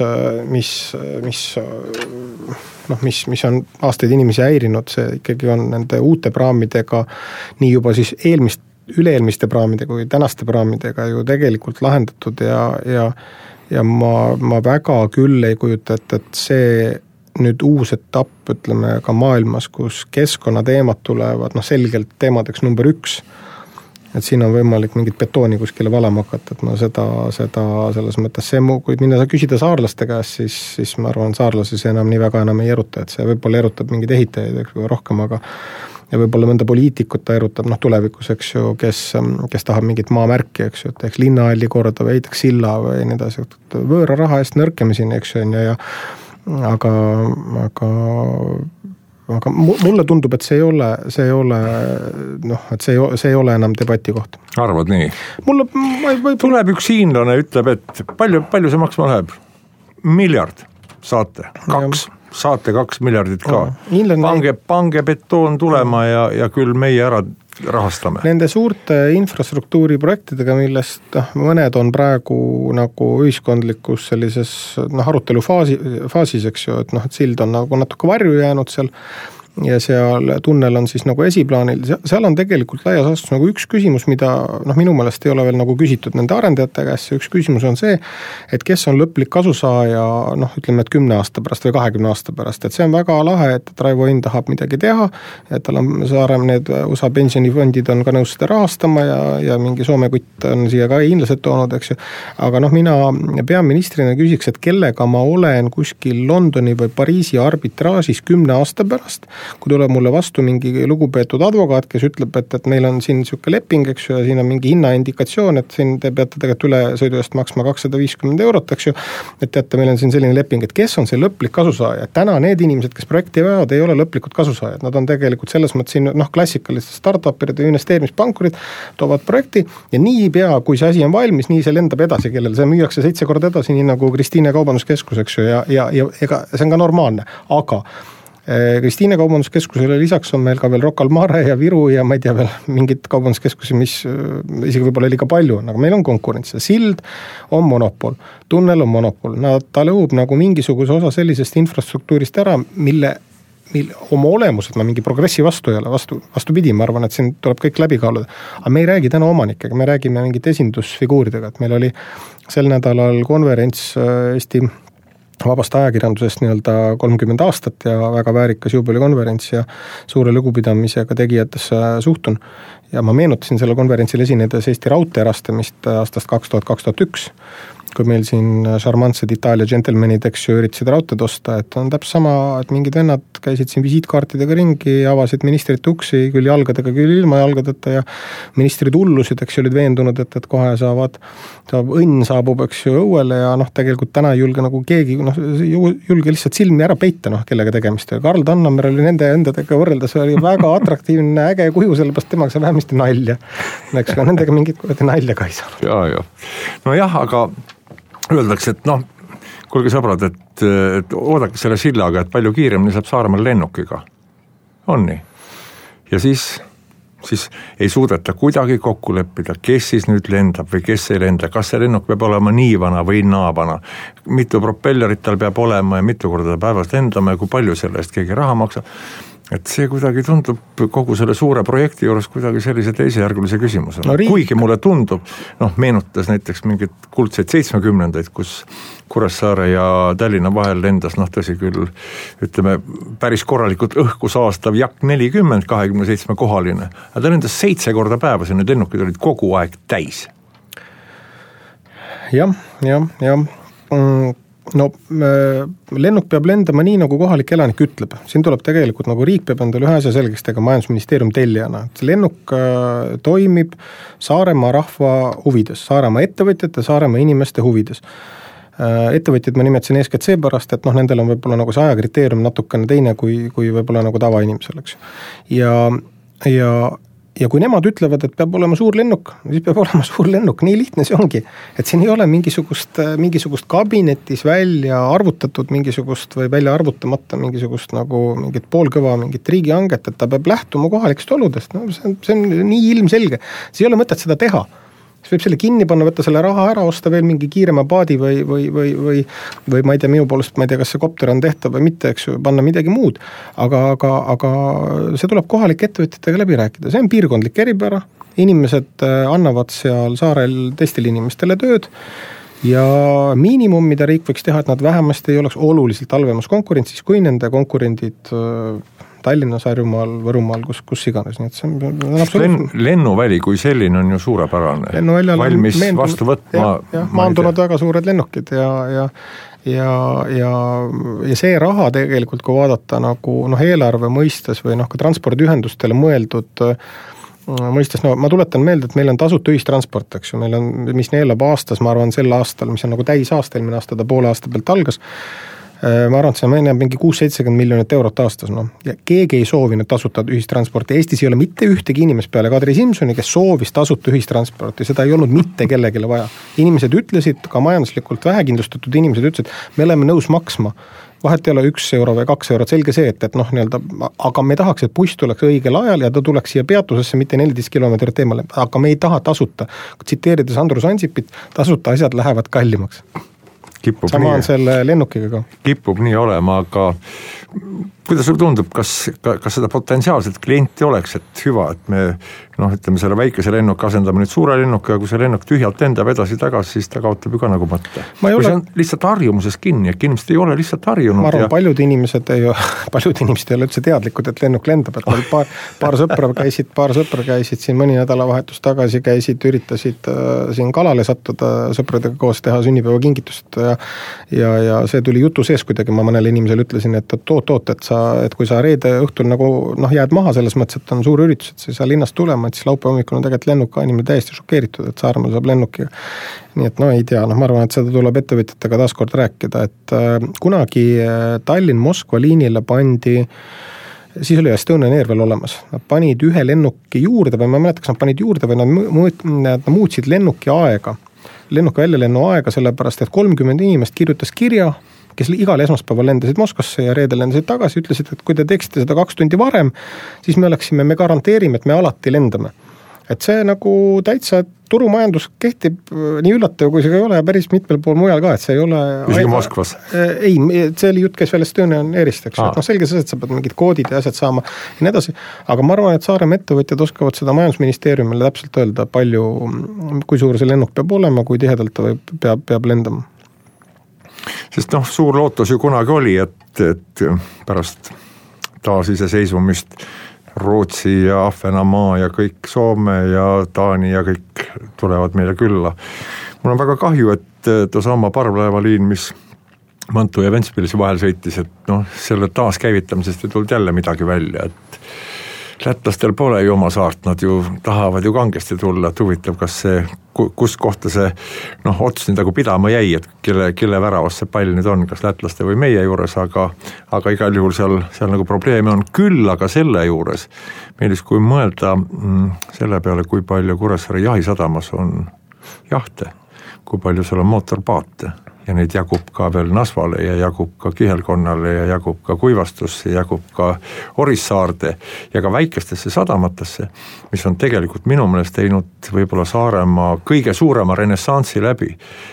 mis on aastaid inimesi häirinud, see ikkagi on nende uute praamidega, nii juba siis üle-eelmiste praamidega kui tänaste praamidega ju tegelikult lahendatud ja ma väga küll ei kujuta, et see nüüd uus etapp, ütleme ka maailmas, kus keskkonnateemad tulevad, selgelt teemadeks number 1, et siin on võimalik mingit betooni kuskile valama hakata, et ma seda selles mõttes kui minna küsida saarlaste käest, siis ma arvan, saarlasi see enam nii väga enam ei eruta, et see võib-olla erutab mingeid ehitajaid rohkem, aga ja võib-olla mõnda poliitikut ta erutab tulevikus, eks ju, kes tahab mingit maamärki, eks ju, et eks linnahalli korda või ehitaks silla või nii edasi, võõra raha eest nõrkeme siin, eks ju, aga mulle tundub, et see ei ole enam debati koht. Arvad nii? Tuleb üks hiinlane, ütleb, et palju see maksma läheb? 1 miljard saate, 2 miljardit ka. Pange betoon tulema ja küll meie ära rahastame. Nende suurte infrastruktuuriprojektidega, millest mõned on praegu nagu ühiskondlikus sellises arutelu faasis, eks ju, et sild on nagu natuke varju jäänud seal ja seal tunnel on siis nagu esiplaanil, seal on tegelikult laias astus nagu üks küsimus, mida minu meelest ei ole veel nagu küsitud nende arendajate käest, üks küsimus on see, et kes on lõplik kasusaaja, ütleme, et 10 aasta pärast või 20 aasta pärast, et see on väga lahe, et Raivo Hind tahab midagi teha, et tal on Saarem, need USA pensionifondid on ka nõus seda rahastama ja mingi Soome kutt on siia ka hiinlased toonud, eks ju, aga mina peaministrina küsiks, et kellega ma olen kuskil Londoni või Pariisi arbitraažis 10 aasta pärast, kui tuleb mulle vastu mingi lugupeetud advokaat, kes ütleb, et meil on siin siuke leping, eks ju, ja siin on mingi hinnaindikatsioon, et siin te peate tegelikult üle sõidu eest maksma 250 €, eks ju, et teate, meil on siin selline leping, et kes on see lõplik kasusaaja. Täna need inimesed, kes projekti veavad, ei ole lõplikud kasusaajad. Nad on tegelikult selles mõttes siin, klassikalised startupid ja investeerimispankurid toovad projekti ja nii pea, kui see asi on valmis, nii see lendab edasi, kellel see müüakse 7 korda edasi, nii nagu Kristiine kaubanduskeskus, eks ju, ja ega see on ka normaalne, aga Kristiine kaubanduskeskusele lisaks on meil ka veel Rocca al Mare ja Viru ja ma ei tea veel mingid kaubanduskeskusi, mis isegi võib-olla liiga palju on, aga meil on konkurents. Sild on monopol, tunnel on monopol, ta lõhub nagu mingisuguse osa sellisest infrastruktuurist ära, mille oma olemuselt ma mingi progressi vastu ei ole, vastupidi, ma arvan, et siin tuleb kõik läbi kaaluda. Aga me ei räägi täna omanikega, me räägime mingite esindusfiguuridega, et meil oli sel nädalal konverents Eesti vabast ajakirjandusest 30 aastat ja väga väärikas juubelikonverents ja suure lugupidamisega tegijatesse suhtun. Ja ma meenutasin selle konverentsil esinedes Eesti Raudtee erastamist aastast 2001, kui meil siin šarmantsed Itaalia džentelmenid, eks ju, üritasid raudteed osta, et on täpselt sama, et mingid vennad käisid siin visiitkaartidega ringi, avasid ministrite uksi, küll jalgadega, küll ilma jalgadeta ja ministrid hullusid, eks ju, olid veendunud, et kohe õnn saabub, eks ju, õuele ja tegelikult täna ei julge nagu keegi, julge lihtsalt silmi ära peita, kellega tegemist. Karl Tannamäär oli nende endadega võrreldes, oli väga atraktiivne, äge kuju, sellepärast temaga sai vähemasti nalja. Eks ka nendega mingit nalja ka ei saanud. Ja. No jah, aga öeldakse, et kuulge sõbrad, et oodake selle sillaga, et palju kiiremini saab Saaremaal lennukiga. On nii. Ja siis ei suudeta kuidagi kokku leppida, kes siis nüüd lendab või kes ei lenda, kas see lennuk peab olema nii vana või naavana, mitu propellerit tal peab olema ja mitu korda päevas lendama ja kui palju selle eest keegi raha maksab. Et see kuidagi tundub kogu selle suure projekti juures kuidagi sellise teisejärgulise küsimusena. Kuigi mulle tundub, meenutas näiteks mingid kuldseid 70-ndaid, kus Kuressaare ja Tallinna vahel lendas, tõsi küll, ütleme, päris korralikult õhku saastav Jak 40, 27 kohaline, aga ta lendas 7 korda päevas ja need lennukid olid kogu aeg täis. Jah. Lennuk peab lendama nii, nagu kohalik elanik ütleb. Siin tuleb tegelikult, nagu riik peab endale ühe asja selgeks tegema majandusministeerium tellijana. Lennuk toimib Saaremaa rahva huvides, Saaremaa ettevõtjate, Saaremaa inimeste huvides. Ettevõtjad ma nimetasin eeskätt seepärast, et nendel on võib-olla nagu see ajakriteerium natukene teine kui võib-olla nagu tavainimesel, eks. Ja kui nemad ütlevad, et peab olema suur lennuk, siis peab olema suur lennuk, nii lihtne see ongi. Et siin ei ole mingisugust kabinetis välja arvutatud mingisugust või välja arvutamata mingisugust nagu mingit poolkõva, mingit riigihanget, et ta peab lähtuma kohalikest oludest. See on nii ilmselge. See ei ole mõtet seda teha. Siis võib selle kinni panna, võtta selle raha ära, osta veel mingi kiirema paadi või ma ei tea, minu poolest, ma ei tea, kas see kopter on tehtav või mitte, eks ju, panna midagi muud. Aga see tuleb kohalike ettevõtjatega läbi rääkida. See on piirkondlik eripära. Inimesed annavad seal saarel teistele inimestele tööd ja miinimum, mida riik võiks teha, et nad vähemasti ei oleks oluliselt halvemas konkurentsis, kui nende konkurendid Tallinnas, Harjumaal, Võrumaal, kus iganes. Nii et see on absoluutselt... Lennuväli kui selline on ju suurepärane. Valmis vastu võtma... Maandunud väga suured lennukid ja see raha tegelikult, kui vaadata nagu eelarve mõistes või ka transpordiühendustele mõeldud mõistes, ma tuletan meelde, et meil on tasuta ühistransport, eks ju, meil on, mis neelab aastas, ma arvan, sel aastal, mis on nagu täisaasta, eelmine aasta ta poole aasta pealt algas, ma arvan, et see on mingi 6-70 miljonit eurot aastas, ja keegi ei soovinud tasuta ühistransporti. Eestis ei ole mitte ühtegi inimest peale Kadri Simsoni, kes soovis tasuta ühistransporti, seda ei olnud mitte kellegile vaja. Inimesed ütlesid, ka majanduslikult vähekindlustatud inimesed ütlesid, me oleme nõus maksma, vahet ei ole 1 euro või 2 eurot, selge see, et aga me tahaks, et buss tuleks õigel ajal ja ta tuleks siia peatusesse mitte 14 kilomeetrit eemale, aga me ei taha tasuta. Tsiteerides Andrus Ansipit, tasuta asjad lähevad kallimaks. Sama on selle lennukiga ka. Kipub nii olema, aga kuidas sul tundub, kas seda potentsiaalselt klienti oleks, et hüva, et me ütleme selle väikese lennuk asendame nüüd suure lennuk ja kui see lennuk tühjalt lendab edasi-tagasi, siis ta kaotab ju ka nagu mõtte. Kui see on lihtsalt harjumuses kinni, et inimesed ei ole lihtsalt harjunud. Ma arvan, paljud inimesed ei ole üldse teadlikud, et lennuk lendab, et paar sõpra käisid siin mõni nädalavahetus tagasi, üritasid siin kalale sattuda sõpradega koos teha sünnipäeva kingitust ja see tuli jutu sees kuidagi, ma mõnele inimesele ütlesin, et et kui sa reede õhtul nagu jääd maha selles mõttes, et on suur üritus, et sa ei saa linnast tulema, et siis laupäeva hommikul on tegelikult lennuk inimene täiesti šokeeritud, et Saaremaal saab lennukiga. Nii et ei tea, ma arvan, et seda tuleb ettevõtjatega taaskord rääkida, et kunagi Tallinn-Moskva liinile pandi, siis oli Estonian Air veel olemas, nad panid ühe lennuki juurde või ma ei mäleta, kas nad panid juurde või nad muutsid lennuki väljalennu aega, sellepärast, et 30 inimest kirjutas kirja, kes igal esmaspäeval lendasid Moskvasse ja reedel lendasid tagasi, ütlesid, et kui te teeksite seda 2 tundi varem, siis me garanteerime, et me alati lendame. et see nagu täitsa turumajandus kehtib nii üllatav, kui see ka ei ole päris mitmel pool mujal ka, et see ei ole isegi Moskvas? Ei, see oli jutt käis veel Estonian Airist, eks, et selge see, et sa pead mingid koodid ja asjad saama ja nii edasi, aga ma arvan, et Saaremaa ettevõtjad oskavad seda majandusministeeriumile täpselt öelda, palju, kui suur see lennuk peab olema, kui tihedalt ta peab lendama. Sest suur lootus ju kunagi oli, et pärast taasiseseisvumist Rootsi ja Ahvenamaa ja kõik Soome ja Taani ja kõik tulevad meile külla. Mul on väga kahju, et sama parvlaevaliin, mis Mõntu ja Ventspilsi vahel sõitis, et selle taaskäivitamisest ei tulnud jälle midagi välja, et lätlastel pole ju oma saart, nad ju tahavad ju kangesti tulla, et huvitav, kas see, kus kohta see ots nüüd nagu pidama jäi, et kelle väravas see pall nüüd on, kas lätlaste või meie juures, aga igal juhul seal nagu probleeme on küll, aga selle juures meelis, kui mõelda selle peale, kui palju Kuressaare jahisadamas on jahte, kui palju seal on mootorpaate ja neid jagub ka veel Nasvale ja jagub ka Kihelkonnale ja jagub ka Kuivastusse, jagub ka Orissaarde ja ka väikestesse sadamatesse, mis on tegelikult minu meelest teinud võib-olla Saaremaa kõige suurema renessansi läbi,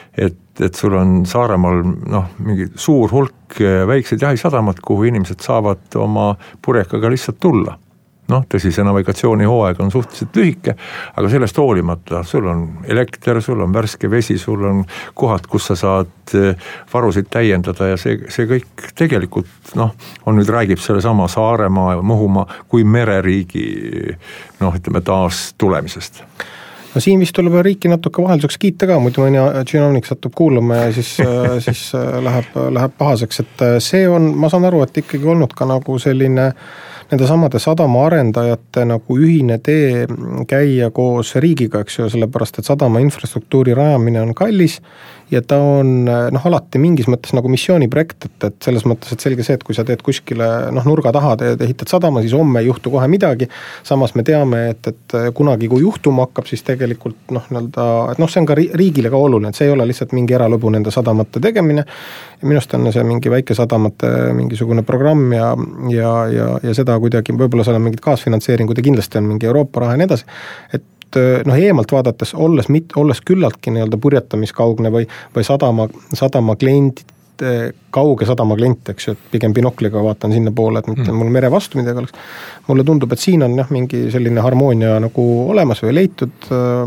et sul on Saaremaal mingi suur hulk väikseid jahisadamat, kuhu inimesed saavad oma purjekaga lihtsalt tulla. Tõsi, see navigatsioonihooaeg on suhteliselt lühike, aga sellest hoolimata sul on elekter, sul on värske vesi, sul on kohad, kus sa saad varusid täiendada ja see kõik tegelikult on nüüd räägib selle sama Saaremaa ja Muhumaa kui mereriigi ütleme taas tulemisest. Siin vist tuleb riiki natuke vahelduseks kiita ka, muidu mõni džinovnik satub kuulama ja siis läheb pahaseks, et see on, ma saan aru, et ikkagi olnud ka nagu selline nende samade sadama arendajate nagu ühine tee käia koos riigiga, eks ju, sellepärast, et sadama infrastruktuuri rajamine on kallis ja ta on alati mingis mõttes nagu missiooniprojekt, et selles mõttes, et selge see, et kui sa teed kuskile nurga taha, ehitad sadama, siis homme ei juhtu kohe midagi, samas me teame, et kunagi kui juhtuma hakkab, siis tegelikult see on ka riigile ka oluline, et see ei ole lihtsalt mingi eralõbu nende sadamate tegemine, minust on see mingi väike sadamate mingisugune programm ja seda kuidagi, võib-olla seal on mingid kaasfinantseeringud ja kindlasti on mingi Euroopa raha ja nii edasi, et eemalt vaadates, olles küllaltki purjetamiskaugne või sadama klient, kauge sadama klient, eks ju, et pigem binokliga vaatan sinna poole, et mitte mul mere vastu midagi oleks. Mulle tundub, et siin on mingi selline harmoonia nagu olemas või leitud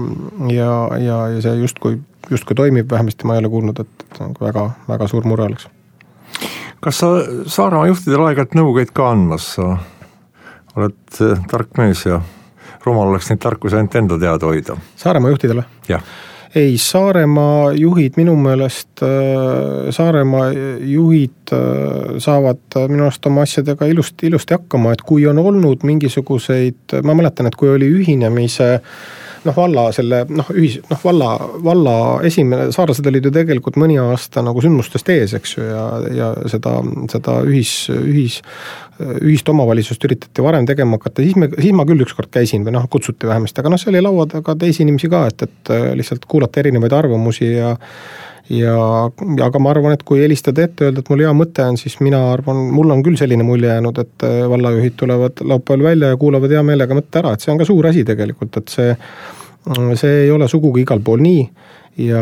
ja see justkui toimib, vähemasti ma ei ole kuulnud, et väga, väga suur mure oleks. Kas sa Saaremaa juhtidel aeg-ajalt nõugeid ka andmas? Sa oled tark mees ja rumal oleks neid tarkusi ainult enda teada hoida. Saaremaa juhtidele? Jah. Ei, Saaremaa juhid minu meelest, Saaremaa juhid saavad minu arust oma asjadega ilusti hakkama, et kui on olnud mingisuguseid, ma mäletan, et kui oli ühinemise valla esimene, saarlased olid ju tegelikult mõni aasta nagu sündmustest ees, eks ju, ja seda ühist omavalitsust üritati varem tegema hakata, siis ma küll ükskord käisin või kutsuti vähemasti, aga see oli laua taga teisi inimesi ka, et lihtsalt kuulata erinevaid arvamusi aga ma arvan, et kui helistada ette öelda, et mul hea mõte on, siis mina arvan, mul on küll selline mulje jäänud, et vallajuhid tulevad laupäeval välja ja kuulavad hea meelega mõtte ära, et see on ka suur asi tegelikult, et see ei ole sugugi igal pool nii ja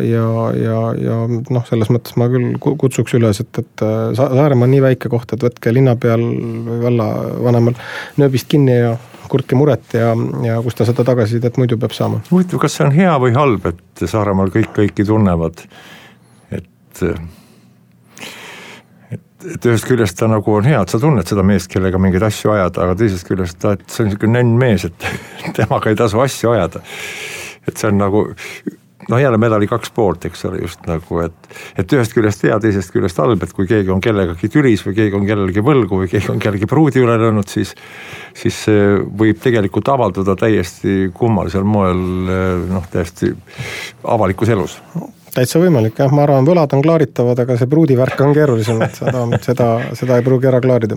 selles mõttes ma küll kutsuks üles, et Saaremaa on nii väike koht, et võtke linna peal või valla vanemal nööbist kinni ja kurtke muret ja kus ta seda tagasisidet muidu peab saama. Huvitav, kas see on hea või halb, et Saaremaal kõiki tunnevad, et ühest küljest ta nagu on hea, et sa tunned seda meest, kellega mingeid asju ajada, aga teisest küljest et see on niisugune nänn mees, et temaga ei tasu asju ajada. Et see on nagu, jälle medali 2 poolt, eks ole, just nagu, et ühest küljest hea, teisest küljest halb, et kui keegi on kellegagi tülis või keegi on kellelegi võlgu või keegi on kellegi pruudi üle löönud, siis see võib tegelikult avalduda täiesti kummalisel moel, täiesti avalikus elus. Täitsa võimalik, jah, ma arvan, võlad on klaaritavad, aga see pruudivärk on keerulisem, et seda ei pruugi ära klaarida.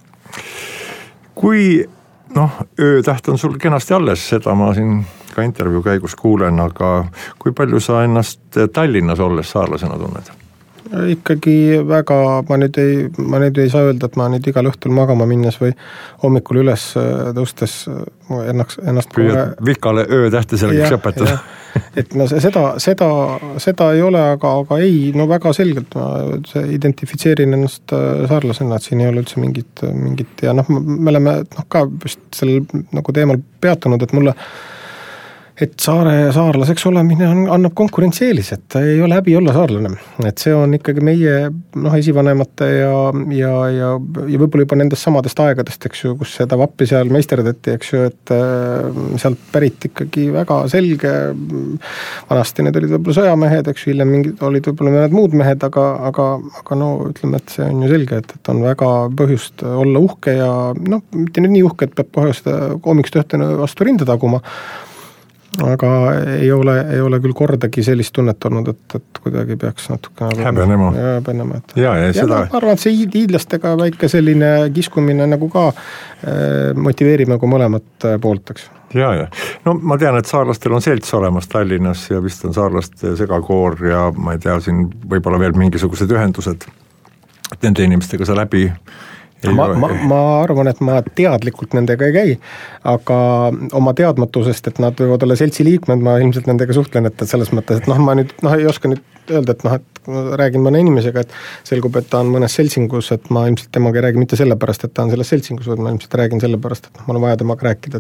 Kui, öötäht on sul kenasti alles, seda ma siin ka intervjuu käigus kuulen, aga kui palju sa ennast Tallinnas olles saarlasena tunned? Ikkagi väga, ma nüüd ei saa öelda, et ma nüüd igal õhtul magama minnes või hommikul üles tõustes ennast vikale öötähte sellega õpetada. Et no seda ei ole, aga ei, no väga selgelt ma identifitseerin ennast saarlasena, et siin ei ole üldse mingit ja me oleme ka just sellel nagu teemal peatunud, et mulle saarlaseks olemine annab konkurentsieelis, et ei ole häbi olla saarlane. Et see on ikkagi meie esivanemate ja võib-olla juba nendest samadest aegadest, eks ju, kus seda vappi seal meisterdati, eks ju, et sealt pärit ikkagi väga selge. Vanasti need olid võib-olla sõjamehed, eks ju, hiljem olid võib-olla mõned muud mehed, aga no ütleme, et see on ju selge, et on väga põhjust olla uhke ja mitte nüüd nii uhke, et peab kohe hommikust õhtuni vastu rinda taguma. Aga ei ole küll kordagi sellist tunnet olnud, et kuidagi peaks natuke häbenema. Ja ma arvan, et see hiidlastega väike selline kiskumine nagu ka motiveerib nagu mõlemat poolt, eks. Ja. No ma tean, et saarlastel on selts olemas Tallinnas ja vist on saarlaste segakoor ja ma ei tea, siin võib-olla veel mingisugused ühendused, et nende inimestega sa läbi Ma arvan, et ma teadlikult nendega ei käi, aga oma teadmatusest, et nad võivad olla seltsi liikmed, ma ilmselt nendega suhtlen, et selles mõttes, et ma nüüd ei oska nüüd öelda, et räägin mõne inimesega, et selgub, et ta on mõnes seltsingus, et ma ilmselt temaga ei räägi mitte sellepärast, et ta on selles seltsingus, vaid ma ilmselt räägin sellepärast, et mul on vaja temaga rääkida,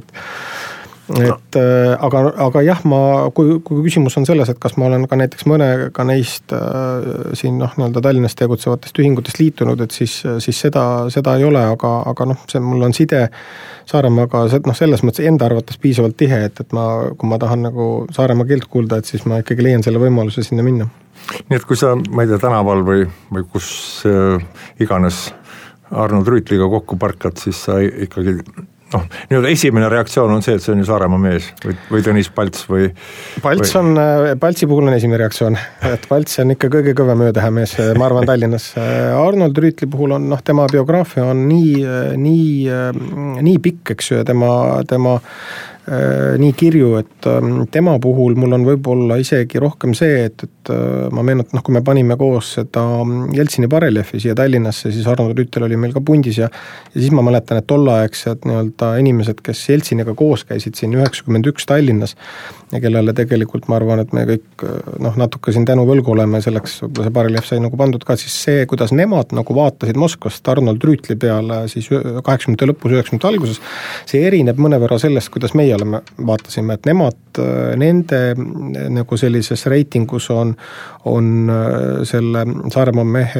aga jah, kui küsimus on selles, et kas ma olen ka näiteks mõnega neist siin nii-öelda Tallinnas tegutsevatest ühingutest liitunud, et siis seda ei ole, aga see mul on side Saaremaaga selles mõttes enda arvates piisavalt tihe, et kui ma tahan nagu Saaremaa keelt kuulda, et siis ma ikkagi leian selle võimaluse sinna minna. Nii et kui sa, ma ei tea, tänaval või kus iganes Arnold Rüütliga kokku parkad, siis sa ikkagi nii-öelda esimene reaktsioon on see, et see on ju Saaremaa mees või Tõnis Palts või... Paltsi puhul on esimene reaktsioon, et Palts on ikka kõige kõvem öötähe mees, ma arvan Tallinnas. Arnold Rüütli puhul on, tema biograafia on nii pikk, eks ju, ja tema nii kirju, et tema puhul mul on võib-olla isegi rohkem see, et ma meenutan, kui me panime koos seda Jeltsini bareljefi siia Tallinnasse, siis Arnold Rüütel oli meil ka pundis ja siis ma mäletan, et tollaegsed nii-öelda inimesed, kes Jeltsiniga koos käisid siin 91 Tallinnas ja kellele tegelikult ma arvan, et me kõik natuke siin tänu võlgu oleme, selleks see bareljef sai nagu pandud ka, siis see, kuidas nemad nagu vaatasid Moskvast Arnold Rüütli peale siis 80. lõpus, 90. alguses, see erineb mõnevõrra sellest, kuidas meie vaatasime, et nende nagu sellises reitingus on selle Saaremaa mehe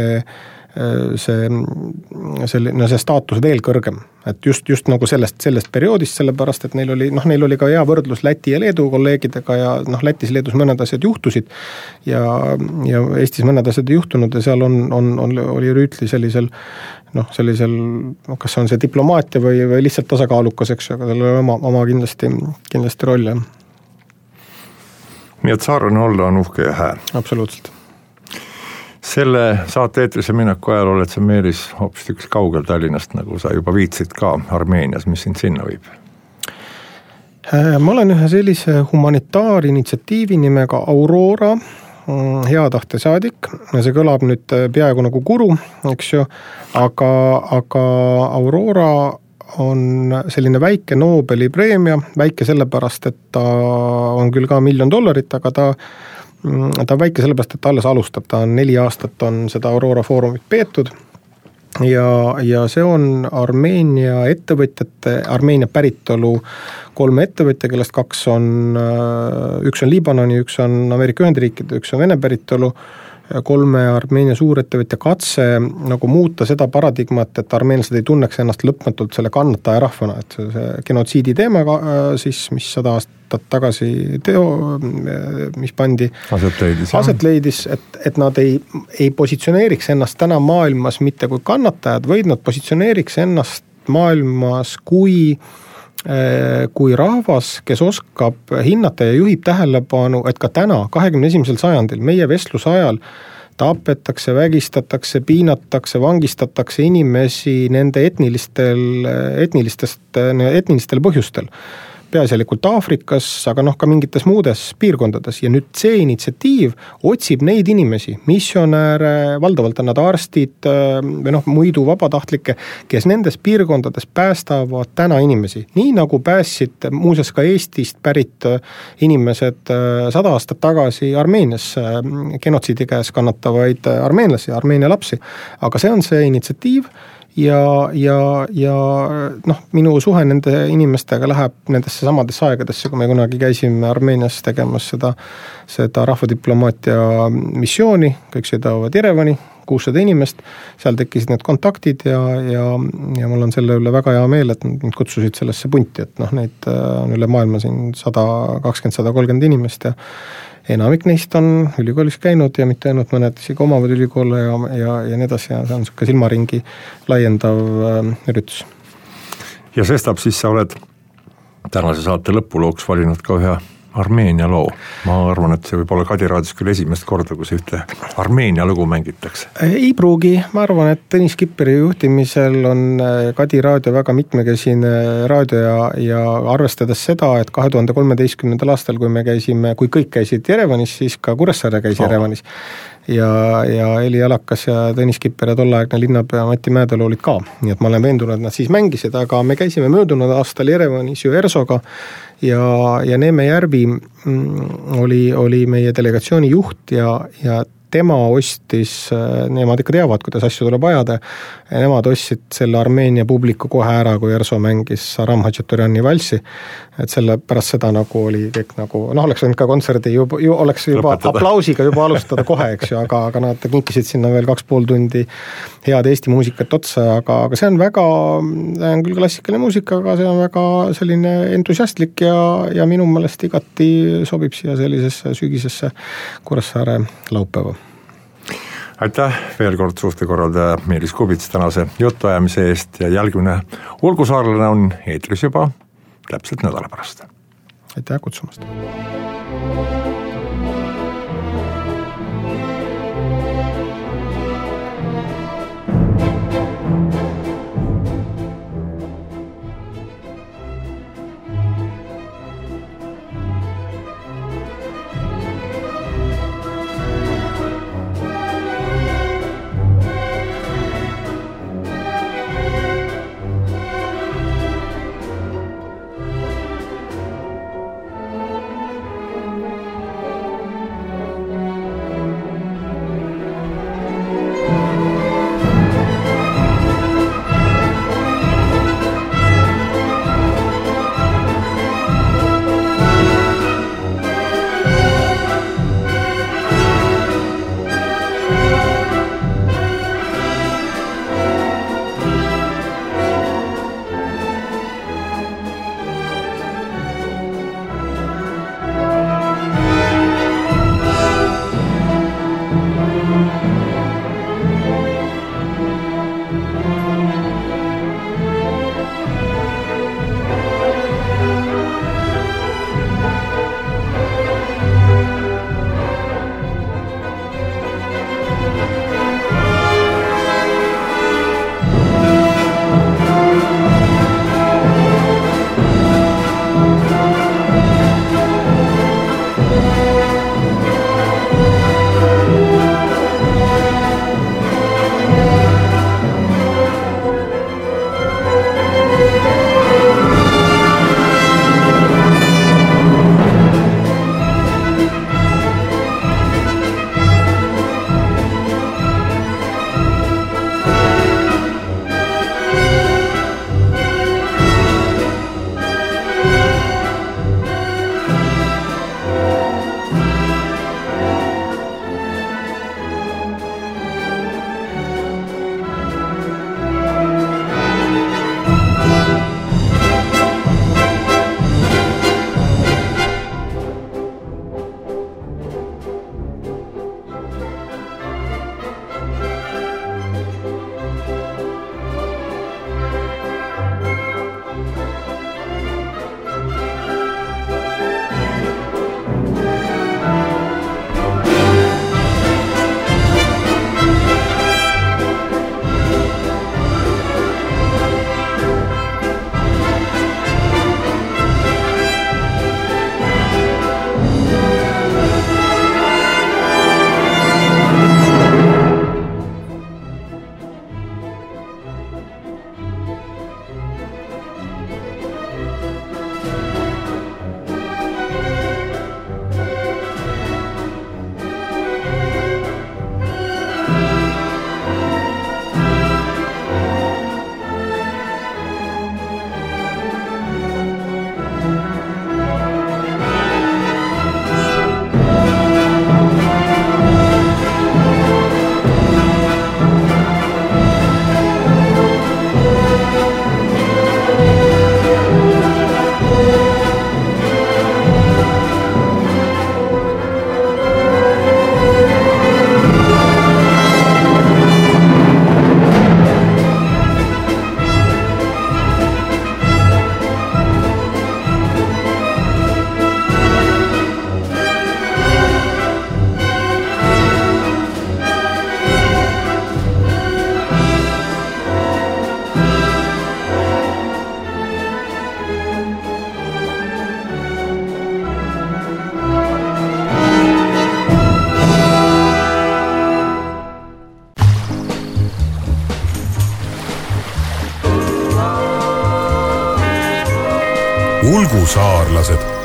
see staatus veel kõrgem, et just nagu sellest perioodist, sellepärast, et neil oli ka hea võrdlus Läti ja Leedu kolleegidega ja Lätis, Leedus mõned asjad juhtusid ja Eestis mõned asjad ei juhtunud ja seal oli Rüütli sellisel, kas on see diplomaatia või lihtsalt tasakaalukas, eks, aga tal oli oma kindlasti roll, jah. Nii et saarlane olla on uhke ja hää. Absoluutselt. Selle saate eetrisse mineku ajal oled sa Meelis hoopis üks kaugel Tallinnast, nagu sa juba viitsid ka Armeenias, mis sind sinna viib? Ma olen ühe sellise humanitaarinitsiatiivi nimega Aurora, hea tahte saadik, see kõlab nüüd peaaegu nagu guru, eks ju, aga Aurora on selline väike Nobeli preemia, väike sellepärast, et ta on küll ka $1 miljon, aga ta on väike sellepärast, et ta alles alustab, ta on 4 aastat on seda Aurora foorumit peetud ja see on Armeenia ettevõtjate, Armeenia päritolu 3 ettevõtja, kellest 2 on, üks on Liibanoni, üks on Ameerika Ühendriikide, üks on Vene päritolu, 3 Armeenia suurettevõtja katse nagu muuta seda paradigmat, et armeenlased ei tunneks ennast lõpmatult selle kannataja rahvana, et see genotsiidi teemaga siis, mis 100 aastat tagasi mis pandi aset leidis, et nad ei positsioneeriks ennast täna maailmas mitte kui kannatajad, vaid nad positsioneeriks ennast maailmas kui rahvas, kes oskab hinnata ja juhib tähelepanu, et ka täna, 21. sajandil, meie vestluse ajal tapetakse, vägistatakse, piinatakse, vangistatakse inimesi nende etnilistel põhjustel. peaasjalikult Aafrikas, aga ka mingites muudes piirkondades ja nüüd see initsiatiiv otsib neid inimesi, missionääre, valdavalt on nad arstid või muidu vabatahtlikke, kes nendes piirkondades päästavad täna inimesi. Nii nagu päästsid muuseas ka Eestist pärit inimesed 100 aastat tagasi Armeenias genotsiidi käes kannatavaid armeenlasi, Armeenia lapsi, aga see on see initsiatiiv ja minu suhe nende inimestega läheb nendesse samadesse aegadesse, kui me kunagi käisime Armeenias tegemas seda rahvadiplomaatia missiooni, kõik sõidavad Jerevani, 600 inimest, seal tekkisid need kontaktid ja mul on selle üle väga hea meel, et nad kutsusid sellesse punti, et neid on üle maailma siin 120-130 inimest ja enamik neist on ülikoolis käinud ja mitte ainult mõned isegi omavad ülikoole ja nii edasi ja see on niisugune silmaringi laiendav üritus. Ja sestap siis sa oled tänase saate lõpulooks valinud ka ühe Armeenia loo. Ma arvan, et see võib olla Kadi raadios küll esimest korda, kui see ühte Armeenia lugu mängitakse. Ei pruugi, ma arvan, et Tõnis Kipperi juhtimisel on Kadi raadio väga mitmekesine raadio ja arvestades seda, et 2013. aastal, kui kõik käisid Jerevanis, siis ka Kuressaare käis Jerevanis ja Eli Alakas ja Tõnis Kipper ja tolleaegne linnapea Mati Mäedalu olid ka, nii et ma olen veendunud, et nad siis mängisid, aga me käisime möödunud aastal Jerevanis ju Ersoga ja Neeme Järvi oli meie delegatsiooni juht ja tema ostis, nemad ikka teavad, kuidas asju tuleb ajada, nemad ostsid selle Armeenia publiku kohe ära, kui Erso mängis Aram Hadžaturjani valsi, et selle pärast seda oli kõik oleks võinud ka kontserdi oleks juba aplausiga juba alustada kohe, eks ju, aga nad kinkisid sinna veel 2,5 tundi head Eesti muusikat otsa, aga see on küll klassikaline muusika, aga see on väga selline entusiastlik ja minu meelest igati sobib siia sellisesse sügisesse Kuressaare laupäeva. Aitäh veel kord suhtekorraldaja Meelis Kubits tänase jutuajamise eest ja jälgimine Ulgusaarlane on eetris juba täpselt nädala pärast. Aitäh kutsumast! Ulgusaarlased